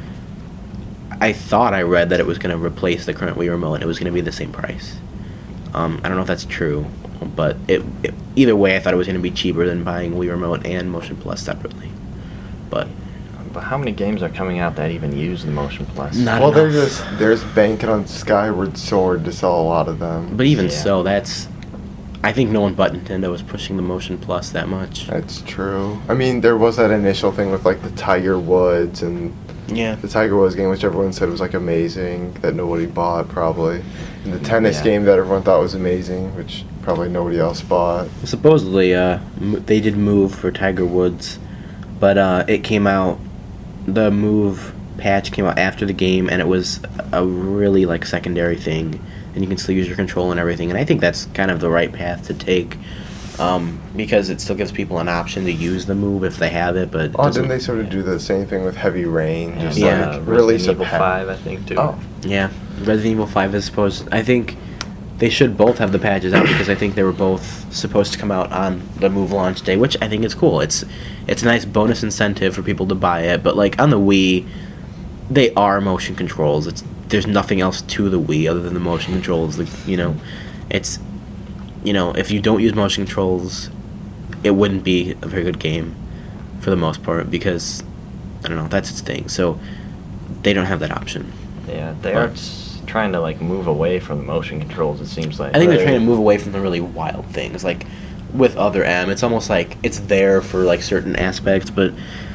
I thought I read that it was going to replace the current Wii Remote and it was going to be the same price. Um, I don't know if that's true, but it, it either way, I thought it was going to be cheaper than buying Wii Remote and Motion Plus separately. But But how many games are coming out that even use the Motion Plus? Not Well, they're enough. just they're just banking on Skyward Sword to sell a lot of them. But even Yeah. so, that's. I think no one but Nintendo was pushing the Motion Plus that much. That's true. I mean, there was that initial thing with like the Tiger Woods and Yeah. the Tiger Woods game, which everyone said was like amazing, that nobody bought probably, and the tennis Yeah. game that everyone thought was amazing, which probably nobody else bought. Supposedly, uh, m- they did move for Tiger Woods, but uh, it came out. The move patch came out after the game, and it was a really like secondary thing, and you can still use your control and everything. And I think that's kind of the right path to take, um, because it still gives people an option to use the move if they have it. But it Oh, doesn't- didn't they sort of do the same thing with Heavy Rain? And, Just Yeah. uh, like release a Resident Evil pack. five, I think, too. Oh, Yeah, Resident Evil five is supposed. I think they should both have the patches out because I think they were both supposed to come out on the Move launch day, which I think is cool. It's it's a nice bonus incentive for people to buy it. But like on the Wii, they are motion controls. It's there's nothing else to the Wii other than the motion controls. Like you know, it's you know if you don't use motion controls, it wouldn't be a very good game for the most part because I don't know that's its thing. So they don't have that option. Yeah, they But- are s- trying to like move away from the motion controls. It seems like. I think they're Right. trying to move away from the really wild things. Like with Other M, it's almost like it's there for like certain aspects, but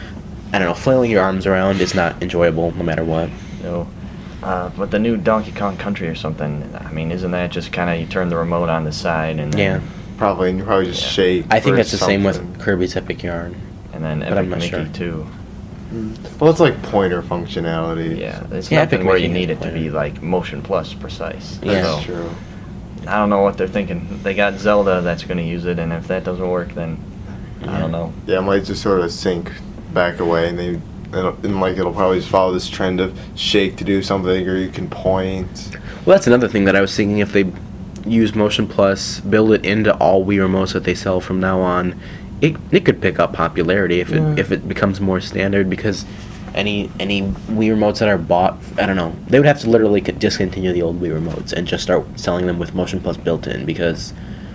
I don't know, flailing your arms around is not enjoyable no matter what. No. Uh, but the new Donkey Kong Country or something. I mean, isn't that just kind of you turn the remote on the side and then, Yeah. probably, and you probably just Yeah. shake. I think or that's the same with something. Kirby's Epic Yarn. and then But Epic I'm not Mickey sure. too. Well, it's like pointer functionality. Yeah, there's Yeah, nothing Epic where you Mickey need has it to pointer. be like motion plus precise. Yeah. That's So, true. I don't know what they're thinking. They got Zelda that's going to use it, and if that doesn't work, then I Yeah. don't know. Yeah, it might just sort of sink back away, and they, it'll, and like it'll probably just follow this trend of shake to do something, or you can point. Well, that's another thing that I was thinking if they use Motion Plus, build it into all Wii remotes that they sell from now on, it it could pick up popularity if it Yeah. if it becomes more standard because any any Wii remotes that are bought, I don't know, they would have to literally co- discontinue the old Wii remotes and just start selling them with Motion Plus built in because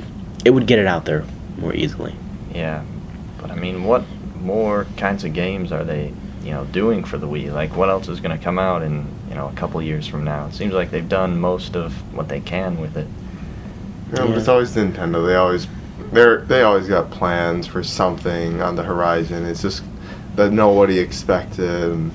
it would get it out there more easily. Yeah, but I mean, what more kinds of games are they, you know, doing for the Wii? Like, what else is going to come out in, you know, a couple years from now? It seems like they've done most of what they can with it. You know, but Yeah. it's always Nintendo. They always they're they always got plans for something on the horizon. It's just that nobody expected.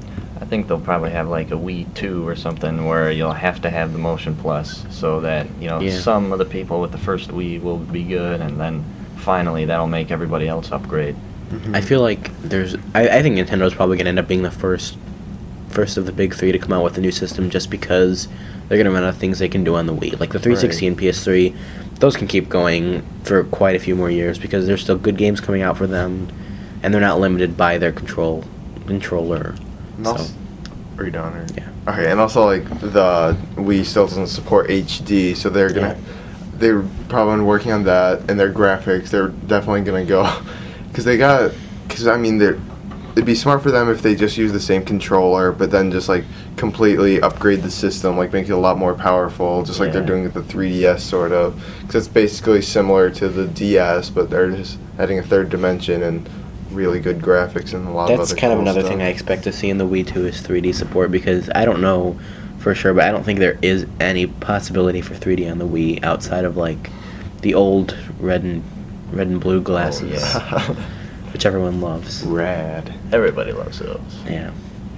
I think they'll probably have like a Wii two or something where you'll have to have the Motion Plus so that, you know, Yeah. some of the people with the first Wii will be good, and then finally that'll make everybody else upgrade. Mhm. I feel like there's. I, I think Nintendo's probably gonna end up being the first, first of the big three to come out with a new system, just because they're gonna run out of things they can do on the Wii. Like the three sixty Right. and P S three, those can keep going for quite a few more years because there's still good games coming out for them, and they're not limited by their control controller. And So also, are you done? Or? yeah, Okay, and also like the Wii still doesn't support H D, so they're gonna they're probably working on that, and their graphics they're definitely gonna go because they got because I mean they're it'd be smart for them if they just use the same controller, but then just like completely upgrade the system, like make it a lot more powerful, just like they're Yeah. doing with the three D S sort of, because it's basically similar to the D S, but they're just adding a third dimension and really good graphics and a lot of that's other kind of cool another stuff. thing I expect to see in the Wii two is three D support because I don't know for sure, but I don't think there is any possibility for three D on the Wii outside of like the old red and red and blue glasses, yeah. which everyone loves. Rad. Everybody loves those. Yeah.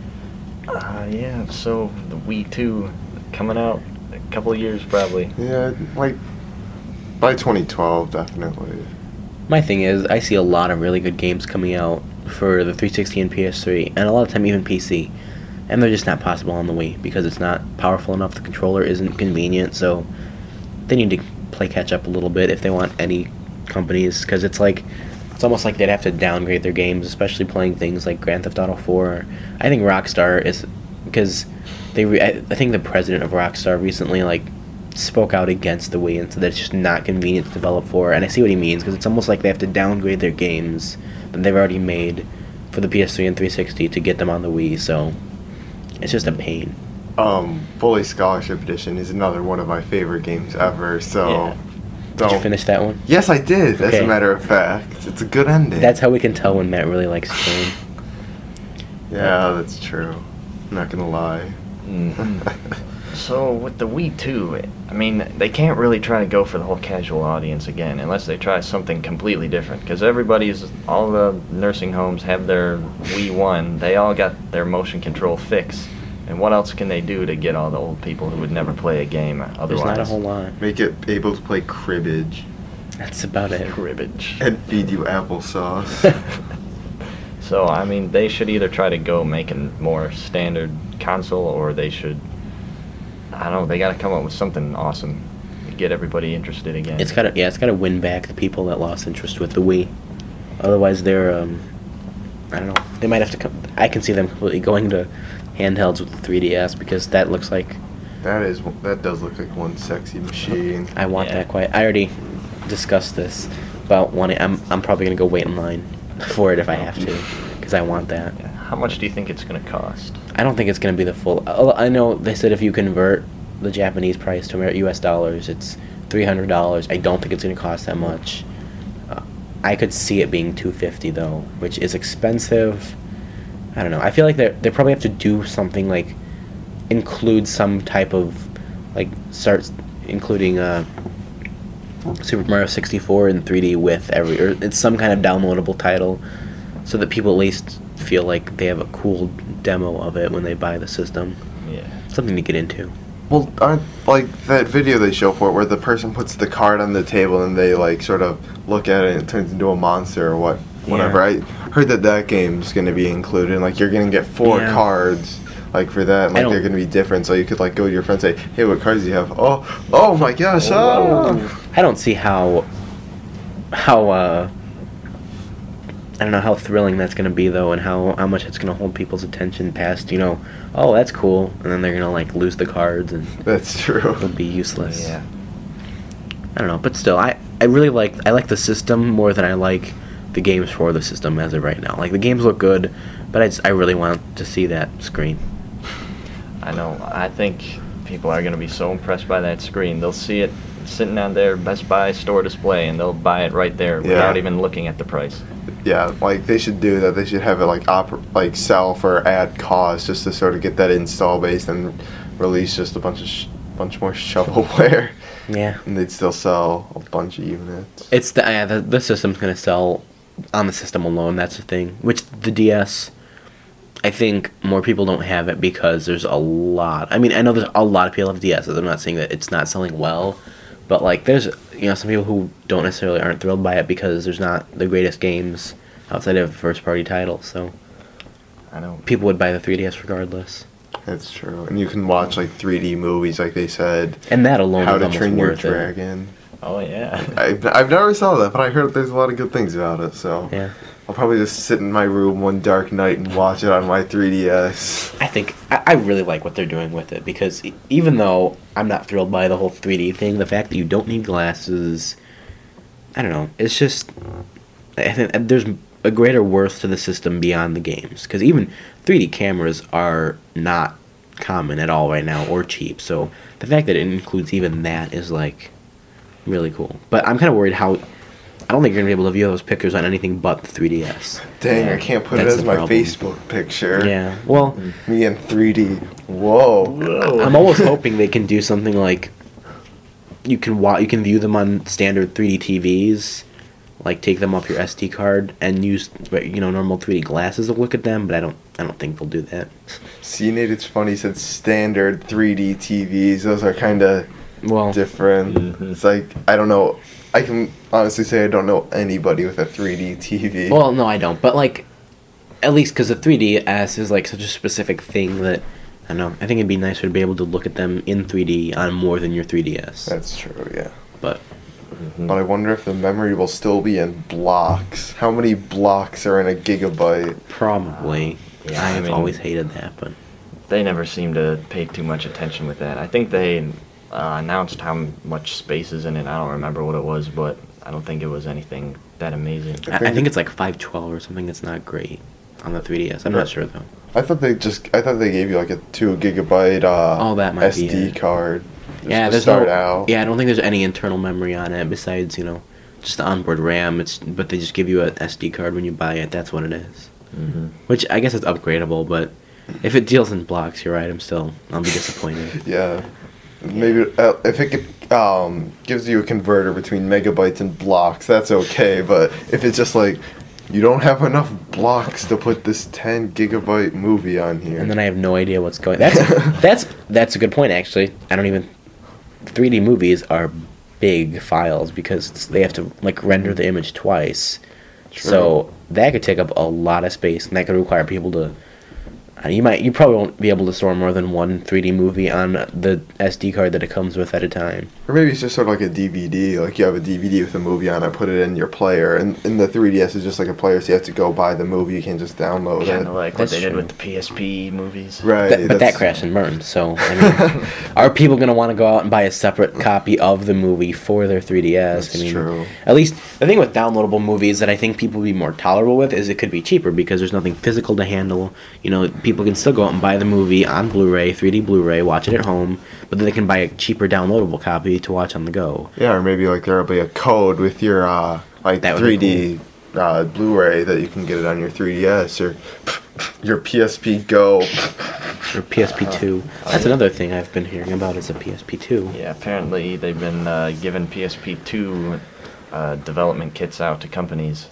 Uh, yeah, so the Wii two coming out a couple of years probably. Yeah, like by twenty twelve, definitely. My thing is, I see a lot of really good games coming out for the three sixty and P S three, and a lot of time even P C, and they're just not possible on the Wii because it's not powerful enough. The controller isn't convenient, so they need to play catch up a little bit if they want any companies. Because it's like it's almost like they'd have to downgrade their games, especially playing things like Grand Theft Auto four. I think Rockstar is because they. Re- I, I think the president of Rockstar recently like spoke out against the Wii and said that it's just not convenient to develop for. And I see what he means because it's almost like they have to downgrade their games that they've already made for the P S three and three sixty to get them on the Wii. So it's just a pain. Um, Bully Scholarship Edition is another one of my favorite games ever. So. Yeah. Don't. Did you finish that one? Yes, I did. As Okay. a matter of fact, it's a good ending. That's how we can tell when Matt really likes a game. Yeah, that's true. I'm not gonna lie. Mm-hmm. So with the Wii two, I mean, they can't really try to go for the whole casual audience again unless they try something completely different. Because everybody's, all the nursing homes have their Wii one. They all got their motion control fixed. And what else can they do to get all the old people who would never play a game otherwise? There's not a whole lot. Make it able to play cribbage That's about it. Cribbage. and feed you applesauce. So, I mean, they should either try to go make a more standard console, or they should, I don't know, they got to come up with something awesome to get everybody interested again. It's gotta, yeah, it's gotta win back the people that lost interest with the Wii. Otherwise, they're, um, I don't know, they might have to come. I can see them completely going to handhelds with the three D S because that looks like That is that does look like one sexy machine. I want Yeah. that quite. I already discussed this about wanting. I'm I'm probably gonna go wait in line for it if I have to because I want that. Yeah. How much do you think it's going to cost? I don't think it's gonna be the full. uh, I know they said if you convert the Japanese price to U S dollars, it's three hundred dollars. I don't think it's gonna cost that much. Uh, I could see it being two fifty though, which is expensive. I don't know. I feel like they they probably have to do something like include some type of like start including uh, Super Mario sixty-four in three D with every or it's some kind of downloadable title so that people at least feel like they have a cool demo of it when they buy the system. Yeah. Something to get into. Well, aren't like that video they show for it where the person puts the card on the table and they like sort of look at it and it turns into a monster or what, whatever. Yeah. I heard that that game's gonna be included. And, like you're gonna get four Yeah. cards, like for that, and, I like don't- they're gonna be different. So you could like go to your friend and say, "Hey, what cards do you have?" Oh, oh my gosh! Oh. I don't see how how uh I don't know how thrilling that's gonna be though, and how, how much it's gonna hold people's attention past, you know, oh that's cool, and then they're gonna like lose the cards and That's true. it'll be useless. Yeah. I don't know, but still, I, I really like I like the system more than I like the games for the system as of right now. Like the games look good, but I just, I really want to see that screen. I know. I think people are going to be so impressed by that screen. They'll see it sitting on their Best Buy store display, and they'll buy it right there Yeah. without even looking at the price. Yeah, like they should do that. They should have it like oper- like sell for ad cost just to sort of get that install base and release just a bunch of sh- bunch more shovelware, Yeah. and they'd still sell a bunch of units. It's the yeah, the, the system's gonna sell on the system alone. That's the thing. Which the D S, I think more people don't have it because there's a lot. I mean, I know there's a lot of people have D Ss. I'm not saying that it's not selling well, but like there's you know some people who don't necessarily aren't thrilled by it because there's not the greatest games outside of first party titles. So I know. people would buy the three D S regardless, That's true, and you can watch like three D movies, like they said. and that alone How is to almost Train Your worth it. Dragon. Oh, yeah. I've, I've never saw that, but I heard there's a lot of good things about it. So Yeah. I'll probably just sit in my room one dark night and watch it on my three D S. I think I, I really like what they're doing with it because e- even though I'm not thrilled by the whole three D thing, the fact that you don't need glasses, I don't know, it's just I think there's a greater worth to the system beyond the games because even three D cameras are not common at all right now or cheap. So the fact that it includes even that is like really cool. But I'm kind of worried how I don't think you're gonna be able to view those pictures on anything but the three D S. Dang, I can't put That's it as the my problem. Facebook picture. Yeah. Well. Me in three D. Whoa. Whoa. I'm almost hoping they can do something like you can wa- you can view them on standard three D T Vs, like take them off your S D card and use you know normal three D glasses to look at them. But I don't I don't think they'll do that. See, Nate, it's funny. You said standard three D T Vs. Those are kind of Well, different. Mhm. It's like I don't know. I can honestly say I don't know anybody with a three D T V. well, no, I don't. But like, at least because the three D S is like such a specific thing that I don't know. I think it'd be nicer to be able to look at them in three D on more than your three D S. That's true. Yeah. But Mm-hmm. But I wonder if the memory will still be in blocks. How many blocks are in a gigabyte? Probably. Yeah, I I've mean- always hated that, but They never seem to pay too much attention with that. I think they uh, announced how m- much space is in it. I don't remember what it was, but I don't think it was anything that amazing. I, I think it's like five twelve or something. That's not great on the three D S. I'm not sure though. I thought they just I thought they gave you like a two gigabyte uh, Oh, that might S be D it. card. Just Yeah, to there's start no. out. Yeah, I don't think there's any internal memory on it besides you know just the onboard RAM. It's but they just give you an S D card when you buy it. That's what it is. Mm-hmm. Which I guess it's upgradable, but if it deals in blocks, you're right. I'm still I'll be disappointed. Yeah. Maybe uh, if it could, um, gives you a converter between megabytes and blocks, that's okay. But if it's just like you don't have enough blocks to put this ten gigabyte movie on here, And then I have no idea what's going. That's that's that's a good point actually. I don't even. three D movies are big files because it's, they have to like render the image twice. True. So that could take up a lot of space, and that could require people to. Uh, you might, you probably won't be able to store more than one three D movie on the S D card that it comes with at a time. or maybe it's just sort of like a D V D. Like you have a D V D with a movie on it, put it in your player, and, and the three D S is just like a player, so you have to go buy the movie. You can't just download Kind it. of like what That's they did true. with the P S P movies. Right. That- but that that's- crashed and burned. So I mean, are people going to want to go out and buy a separate copy of the movie for their three D S? That's I mean, true. At least the thing with downloadable movies that I think people would be more tolerable with is it could be cheaper because there's nothing physical to handle. You know, people can still go out and buy the movie on Blu-ray, three D Blu-ray, watch it at home, but then they can buy a cheaper downloadable copy to watch on the go. Yeah, or maybe like there'll be a code with your uh, like That would be three D uh, Blu-ray that you can get it on your three D S or your P S P Go. Or P S P two. That's another thing I've been hearing about is a P S P two. Yeah, apparently they've been uh, giving P S P two uh, development kits out to companies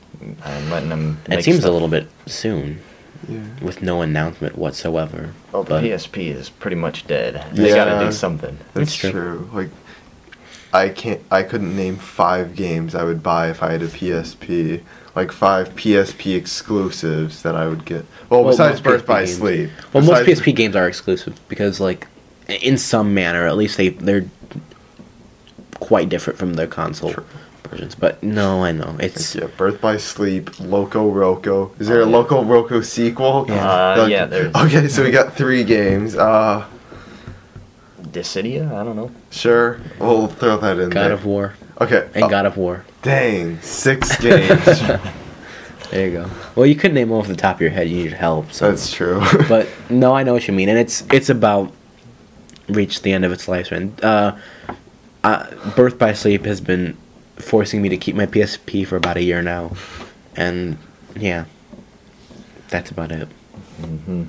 and letting them. It make seems stuff. a little bit soon, Yeah. with no announcement whatsoever. Well, the but P S P is pretty much dead. They Yeah. gotta do something. That's It's true. true. Like, I can't. I couldn't name five games I would buy if I had a P S P. Like five P S P exclusives that I would get. Well, Well, besides most Birth P S P by games- Sleep. Well, most Besides- P S P games are exclusive because, like, in some manner, at least they they're quite different from the console True. versions. But no, I know it's Yeah, Birth by Sleep, Loco Roco. Is there Oh, a yeah. Loco Roco sequel? Yeah. Uh, Like- yeah, there's Okay, so we got three games. Uh, Dissidia. I don't know. sure, we'll throw that in God there. of War Okay. and uh, God of War. Dang, six games. There you go. Well, you couldn't name them off the top of your head. You needed help. So. That's true. But no, I know what you mean, and it's it's about reached the end of its lifespan. Uh, uh, Birth by Sleep has been forcing me to keep my P S P for about a year now, and yeah, that's about it. hmm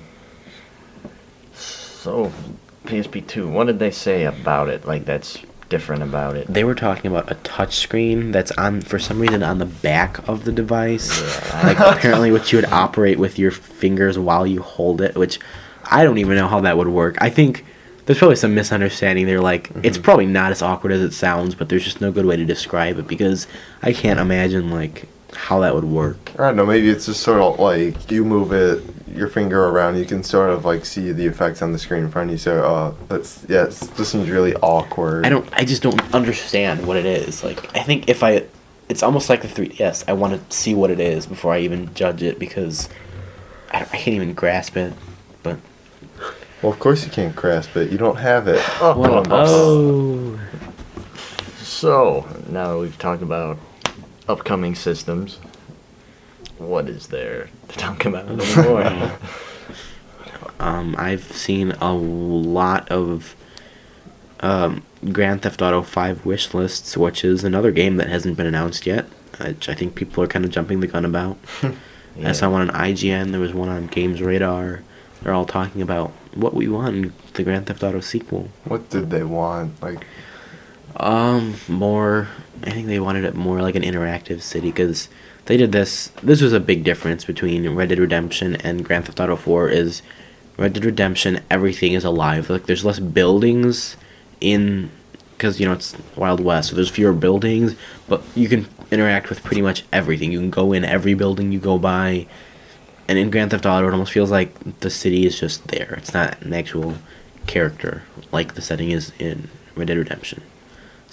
So, P S P two. What did they say about it? Like that's different about it. They were talking about a touch screen that's on for some reason on the back of the device. Yeah. Like apparently what you would operate with your fingers while you hold it, which I don't even know how that would work. I think there's probably some misunderstanding. They're like, it's probably not as awkward as it sounds, but there's just no good way to describe it because I can't imagine like how that would work. I don't know, maybe it's just sort of like you move it, your finger around, you can sort of like see the effects on the screen in front of you. So, oh, that's, yeah, it's, this seems really awkward. I don't. I just don't understand what it is. Like I think if I, it's almost like the three D S. I want to see what it is before I even judge it because I, don't- I can't even grasp it. But Well, of course you can't grasp it. You don't have it. Oh, well, Columbus. oh, So now that we've talked about upcoming systems, what is there to talk about anymore? um, I've seen a lot of um, Grand Theft Auto five wish lists, which is another game that hasn't been announced yet, which I think people are kind of jumping the gun about. Yeah. I saw one on I G N. There was one on Games Radar. They're all talking about what we want in the Grand Theft Auto sequel. What did they want? Like, Um, more. I think they wanted it more like an interactive city because they did this. This was a big difference between Red Dead Redemption and Grand Theft Auto four. Is Red Dead Redemption everything is alive. Like there's less buildings in because you know it's Wild West, so there's fewer buildings, but you can interact with pretty much everything. You can go in every building you go by. And in Grand Theft Auto, it almost feels like the city is just there. It's not an actual character like the setting is in Red Dead Redemption.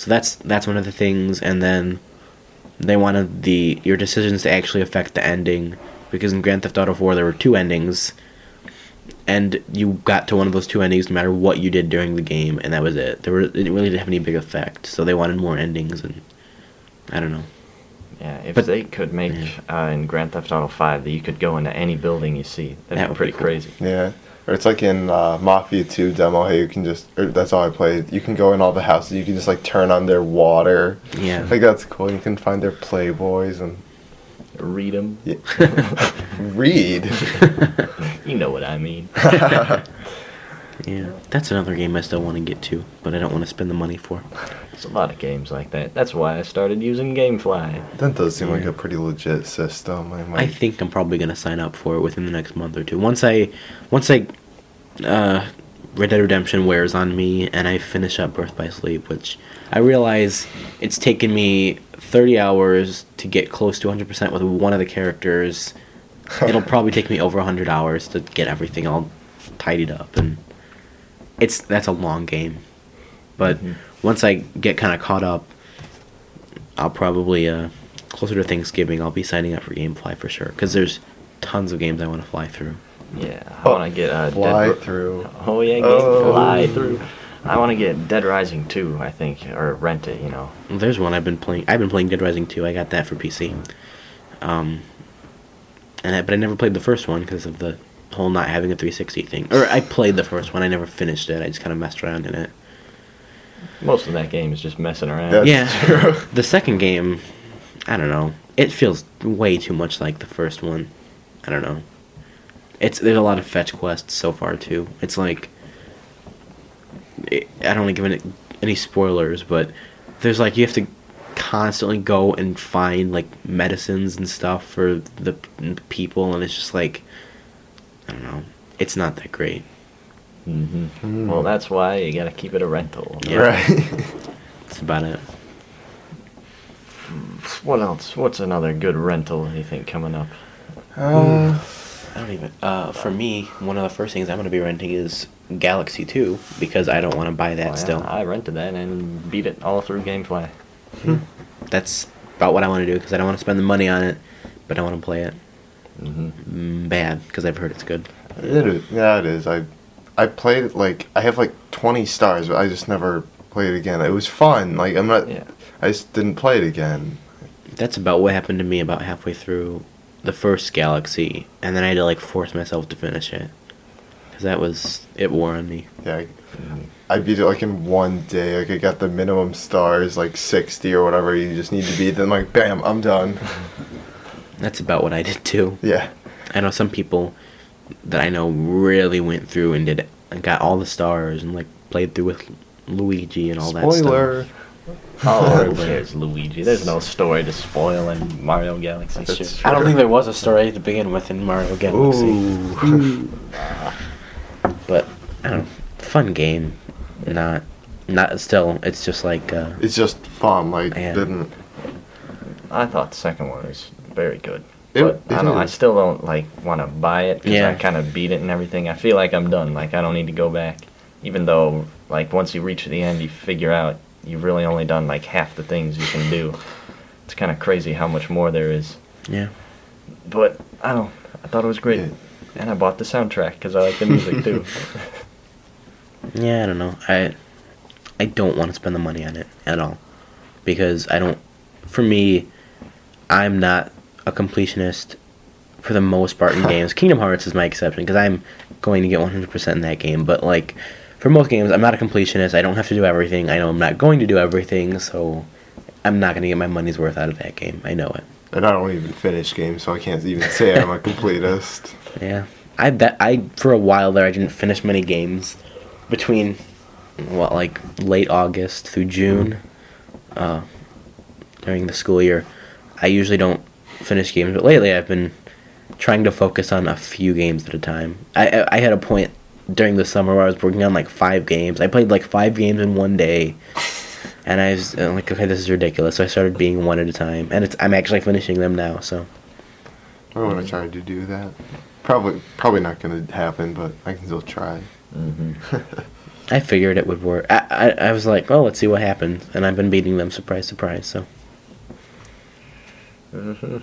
So that's that's one of the things, and then they wanted the your decisions to actually affect the ending, because in Grand Theft Auto four there were two endings, and you got to one of those two endings no matter what you did during the game, and that was it. There were it really didn't have any big effect, so they wanted more endings, and I don't know. Yeah, if But- they could make uh, in Grand Theft Auto five that you could go into any building you see, that'd That be would pretty be cool. crazy. Yeah. Or it's like in uh, Mafia two demo, hey, you can just, or that's all I played. You can go in all the houses, you can just like turn on their water. Yeah. Like that's cool. You can find their Playboys and Read them. yeah. read. You know what I mean. Yeah, that's another game I still want to get to, but I don't want to spend the money for. There's a lot of games like that. That's why I started using GameFly. That does seem like Yeah. a pretty legit system. I, might, I think I'm probably gonna sign up for it within the next month or two. Once I, once I, uh, Red Dead Redemption wears on me and I finish up Birth by Sleep, which I realize it's taken me thirty hours to get close to one hundred percent with one of the characters. It'll probably take me over one hundred hours to get everything all tidied up, and it's that's a long game. But Mhm. once I get kind of caught up, I'll probably uh, closer to Thanksgiving I'll be signing up for GameFly for sure, because there's tons of games I want to fly through. Yeah, I Oh, want to get uh, fly Dead... through. Oh yeah, get Oh. fly through. I want to get Dead Rising two, I think, or rent it. You know. Well, there's one I've been playing. I've been playing Dead Rising two. I got that for P C. Um, and I, but I never played the first one because of the whole not having a three sixty thing. Or I played the first one. I never finished it. I just kind of messed around in it. Most of that game is just messing around. That's yeah. true. The second game, I don't know. It feels way too much like the first one. I don't know. It's there's a lot of fetch quests so far too. It's like it, I don't want to give any, any spoilers, but there's like you have to constantly go and find like medicines and stuff for the p- people, and it's just like I don't know. It's not that great. hmm Mm. Well, that's why you gotta keep it a rental. Yeah. Right. That's about it. What else? What's another good rental you think coming up? uh, I don't even. Uh, for me, one of the first things I'm going to be renting is Galaxy two because I don't want to buy that Oh, yeah, still. I rented that and beat it all through GameFly. That's about what I want to do because I don't want to spend the money on it, but I want to play it hmm mm, bad because I've heard it's good. it is. Yeah, it is. I, I played it like I have like twenty stars, but I just never played it again. It was fun. Like I'm not. Yeah. I just didn't play it again. That's about what happened to me about halfway through the first Galaxy, and then I had to like force myself to finish it because that was it wore on me. Yeah. I, I beat it like in one day. Like I got the minimum stars, like sixty or whatever you just need to beat. Then like bam, I'm done. That's about what I did too. Yeah. I know some people that I know really went through and did it and got all the stars and like played through with Luigi and all that stuff. Spoiler. Oh, who cares, Luigi? There's no story to spoil in Mario Galaxy. That's I don't true. think there was a story to begin with in Mario Galaxy. Ooh. But I don't know, fun game. Not, not still. It's just like uh, It's just fun. Like Yeah. didn't. I thought the second one was very good. It- But I it don't know. I is. still don't like want to buy it because Yeah. I kind of beat it and everything. I feel like I'm done. Like I don't need to go back. Even though, like once you reach the end, you figure out you've really only done like half the things you can do. It's kind of crazy how much more there is. yeah. But I don't. I thought it was great, Yeah. and I bought the soundtrack because I like the music too. Yeah, I don't know. I I don't want to spend the money on it at all because I don't. For me, I'm not a completionist for the most part in games. Kingdom Hearts is my exception because I'm going to get one hundred percent in that game. But like for most games, I'm not a completionist. I don't have to do everything. I know I'm not going to do everything, so I'm not going to get my money's worth out of that game. I know it. And I don't even finish games, so I can't even say I'm a completist. Yeah, I that I for a while there I didn't finish many games between what like late August through June uh, during the school year. I usually don't finish games, but lately I've been trying to focus on a few games at a time. I I, I had a point during the summer where I was working on like five games. I played like five games in one day. And I was uh, like, okay, this is ridiculous. So I started being one at a time, and it's I'm actually finishing them now. So I want to try to do that. Probably, probably not gonna happen, but I can still try. hmm I figured it would work. I, I I was like, oh, let's see what happens, and I've been beating them, surprise, surprise. So Mm-hmm.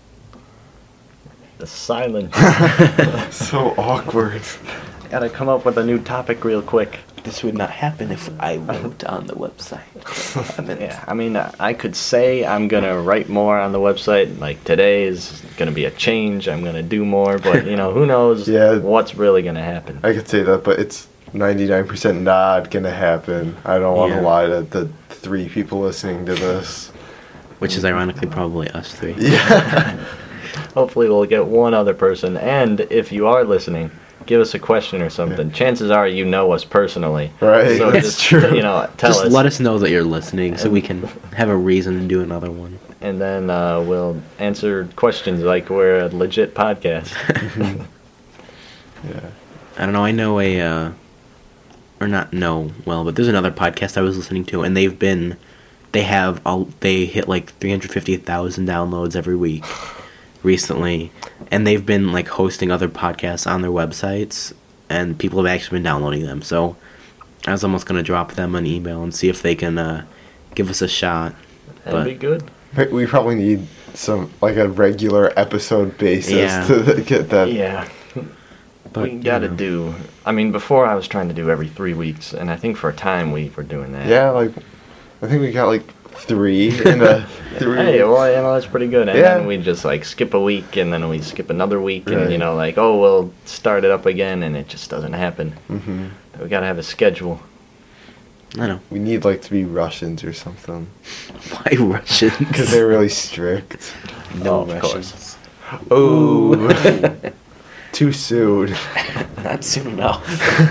The silence. So awkward. Gotta come up with a new topic real quick. this would not happen if I wrote on the website. I mean, Yeah, I mean, uh, I could say I'm gonna write more on the website. Like today is gonna be a change. I'm gonna do more, but you know, who knows Yeah. what's really gonna happen. I could say that, but it's ninety-nine percent not gonna happen. I don't want to Yeah. lie to the three people listening to this. which is ironically probably us three. Yeah. Hopefully, we'll get one other person. And if you are listening, give us a question or something. Chances are you know us personally. Right, So that's just, true. You know, tell Just us, let us know that you're listening, so we can have a reason to do another one. and then uh, we'll answer questions like we're a legit podcast. Yeah. I don't know. I know a, uh, or not know well, but there's another podcast I was listening to, and they've been, they have all, they hit like three hundred fifty thousand downloads every week recently, and they've been like hosting other podcasts on their websites, and people have actually been downloading them. So I was almost gonna drop them an email and see if they can uh, give us a shot. That'd But- be good. But we probably need some, like a regular episode basis Yeah. to get that. Yeah. But, we you gotta know. do. I mean, before I was trying to do every three weeks, and I think for a time we were doing that. Yeah, like, I think we got like three in a three. Hey, well, you know, that's pretty good. And Yeah. then we just like skip a week, and then we skip another week, and Right. you know, like, oh, we'll start it up again, and it just doesn't happen. hmm We gotta have a schedule. I know. We need like to be Russians or something. Why Russians? Because they're really strict. no Oh, of Russians. Oh. Too soon. Not soon enough.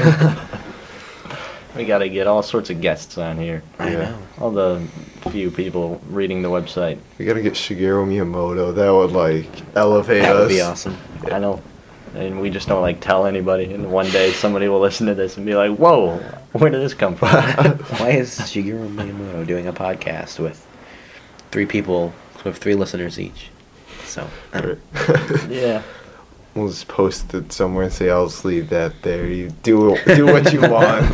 We gotta get all sorts of guests on here. I Yeah. know. All the few people reading the website. We gotta get Shigeru Miyamoto. That would like elevate That us. would be awesome. I know. And we just don't like tell anybody. And one day somebody will listen to this and be like, "Whoa, where did this come from?" Why is Shigeru Miyamoto doing a podcast with three people, with three listeners each? So, I don't know. Yeah. We'll just post it somewhere and say, "I'll just leave that there. You do do what you want."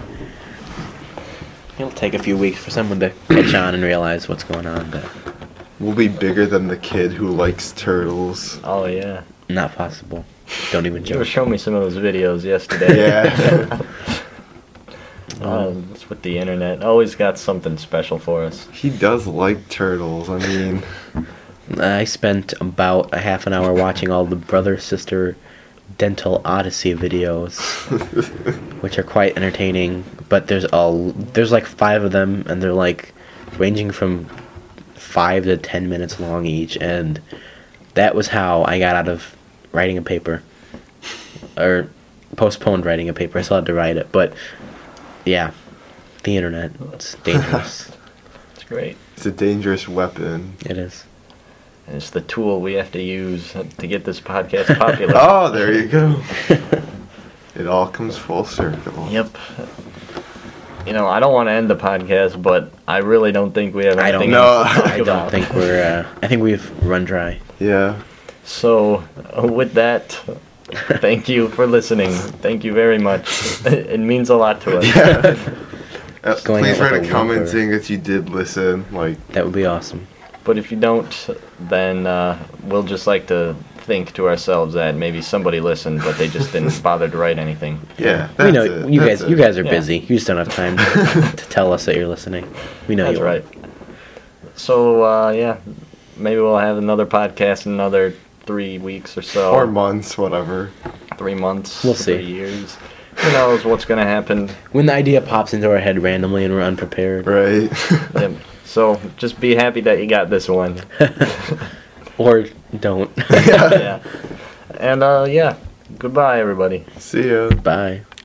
It'll take a few weeks for someone to catch on and realize what's going on, but We'll be bigger than the kid who likes turtles. Oh yeah. not possible. Don't even You were joke. showing me some of those videos yesterday. Yeah. Oh, it's with the internet. Always got something special for us. He does like turtles. I mean, I spent about a half an hour watching all the brother sister dental odyssey videos, which are quite entertaining. But there's all there's like five of them, and they're like ranging from five to ten minutes long each. And that was how I got out of writing a paper, or postponed writing a paper. I still had to write it, but yeah, the internet, it's dangerous. It's great. it's a dangerous weapon. It is. And it's the tool we have to use to get this podcast popular. Oh, there you go. It all comes full circle. Yep. You know, I don't want to end the podcast, but I really don't think we have I don't anything know. else to talk I don't about. think we're. Uh, I think we've run dry. Yeah. So, uh, with that, thank you for listening. Thank you very much. It means a lot to us. Yeah. Uh, Going please out write like a a comment whooper. saying that you did listen. Like, That would be awesome. But if you don't, then uh, we'll just like to think to ourselves that maybe somebody listened, but they just didn't bother to write anything. yeah, we that's know it. you That's guys. You it. guys are Yeah. busy. You just don't have time to, to tell us that you're listening. We know That's you are. right. So, uh, yeah, maybe we'll have another podcast in another three weeks or so. Or months, whatever. Three months. We'll see. Three years. Who knows what's going to happen. When the idea pops into our head randomly and we're unprepared, Right. Yep. So, just be happy that you got this one. or don't. Yeah. And, uh, yeah. Goodbye, everybody. See ya. Bye.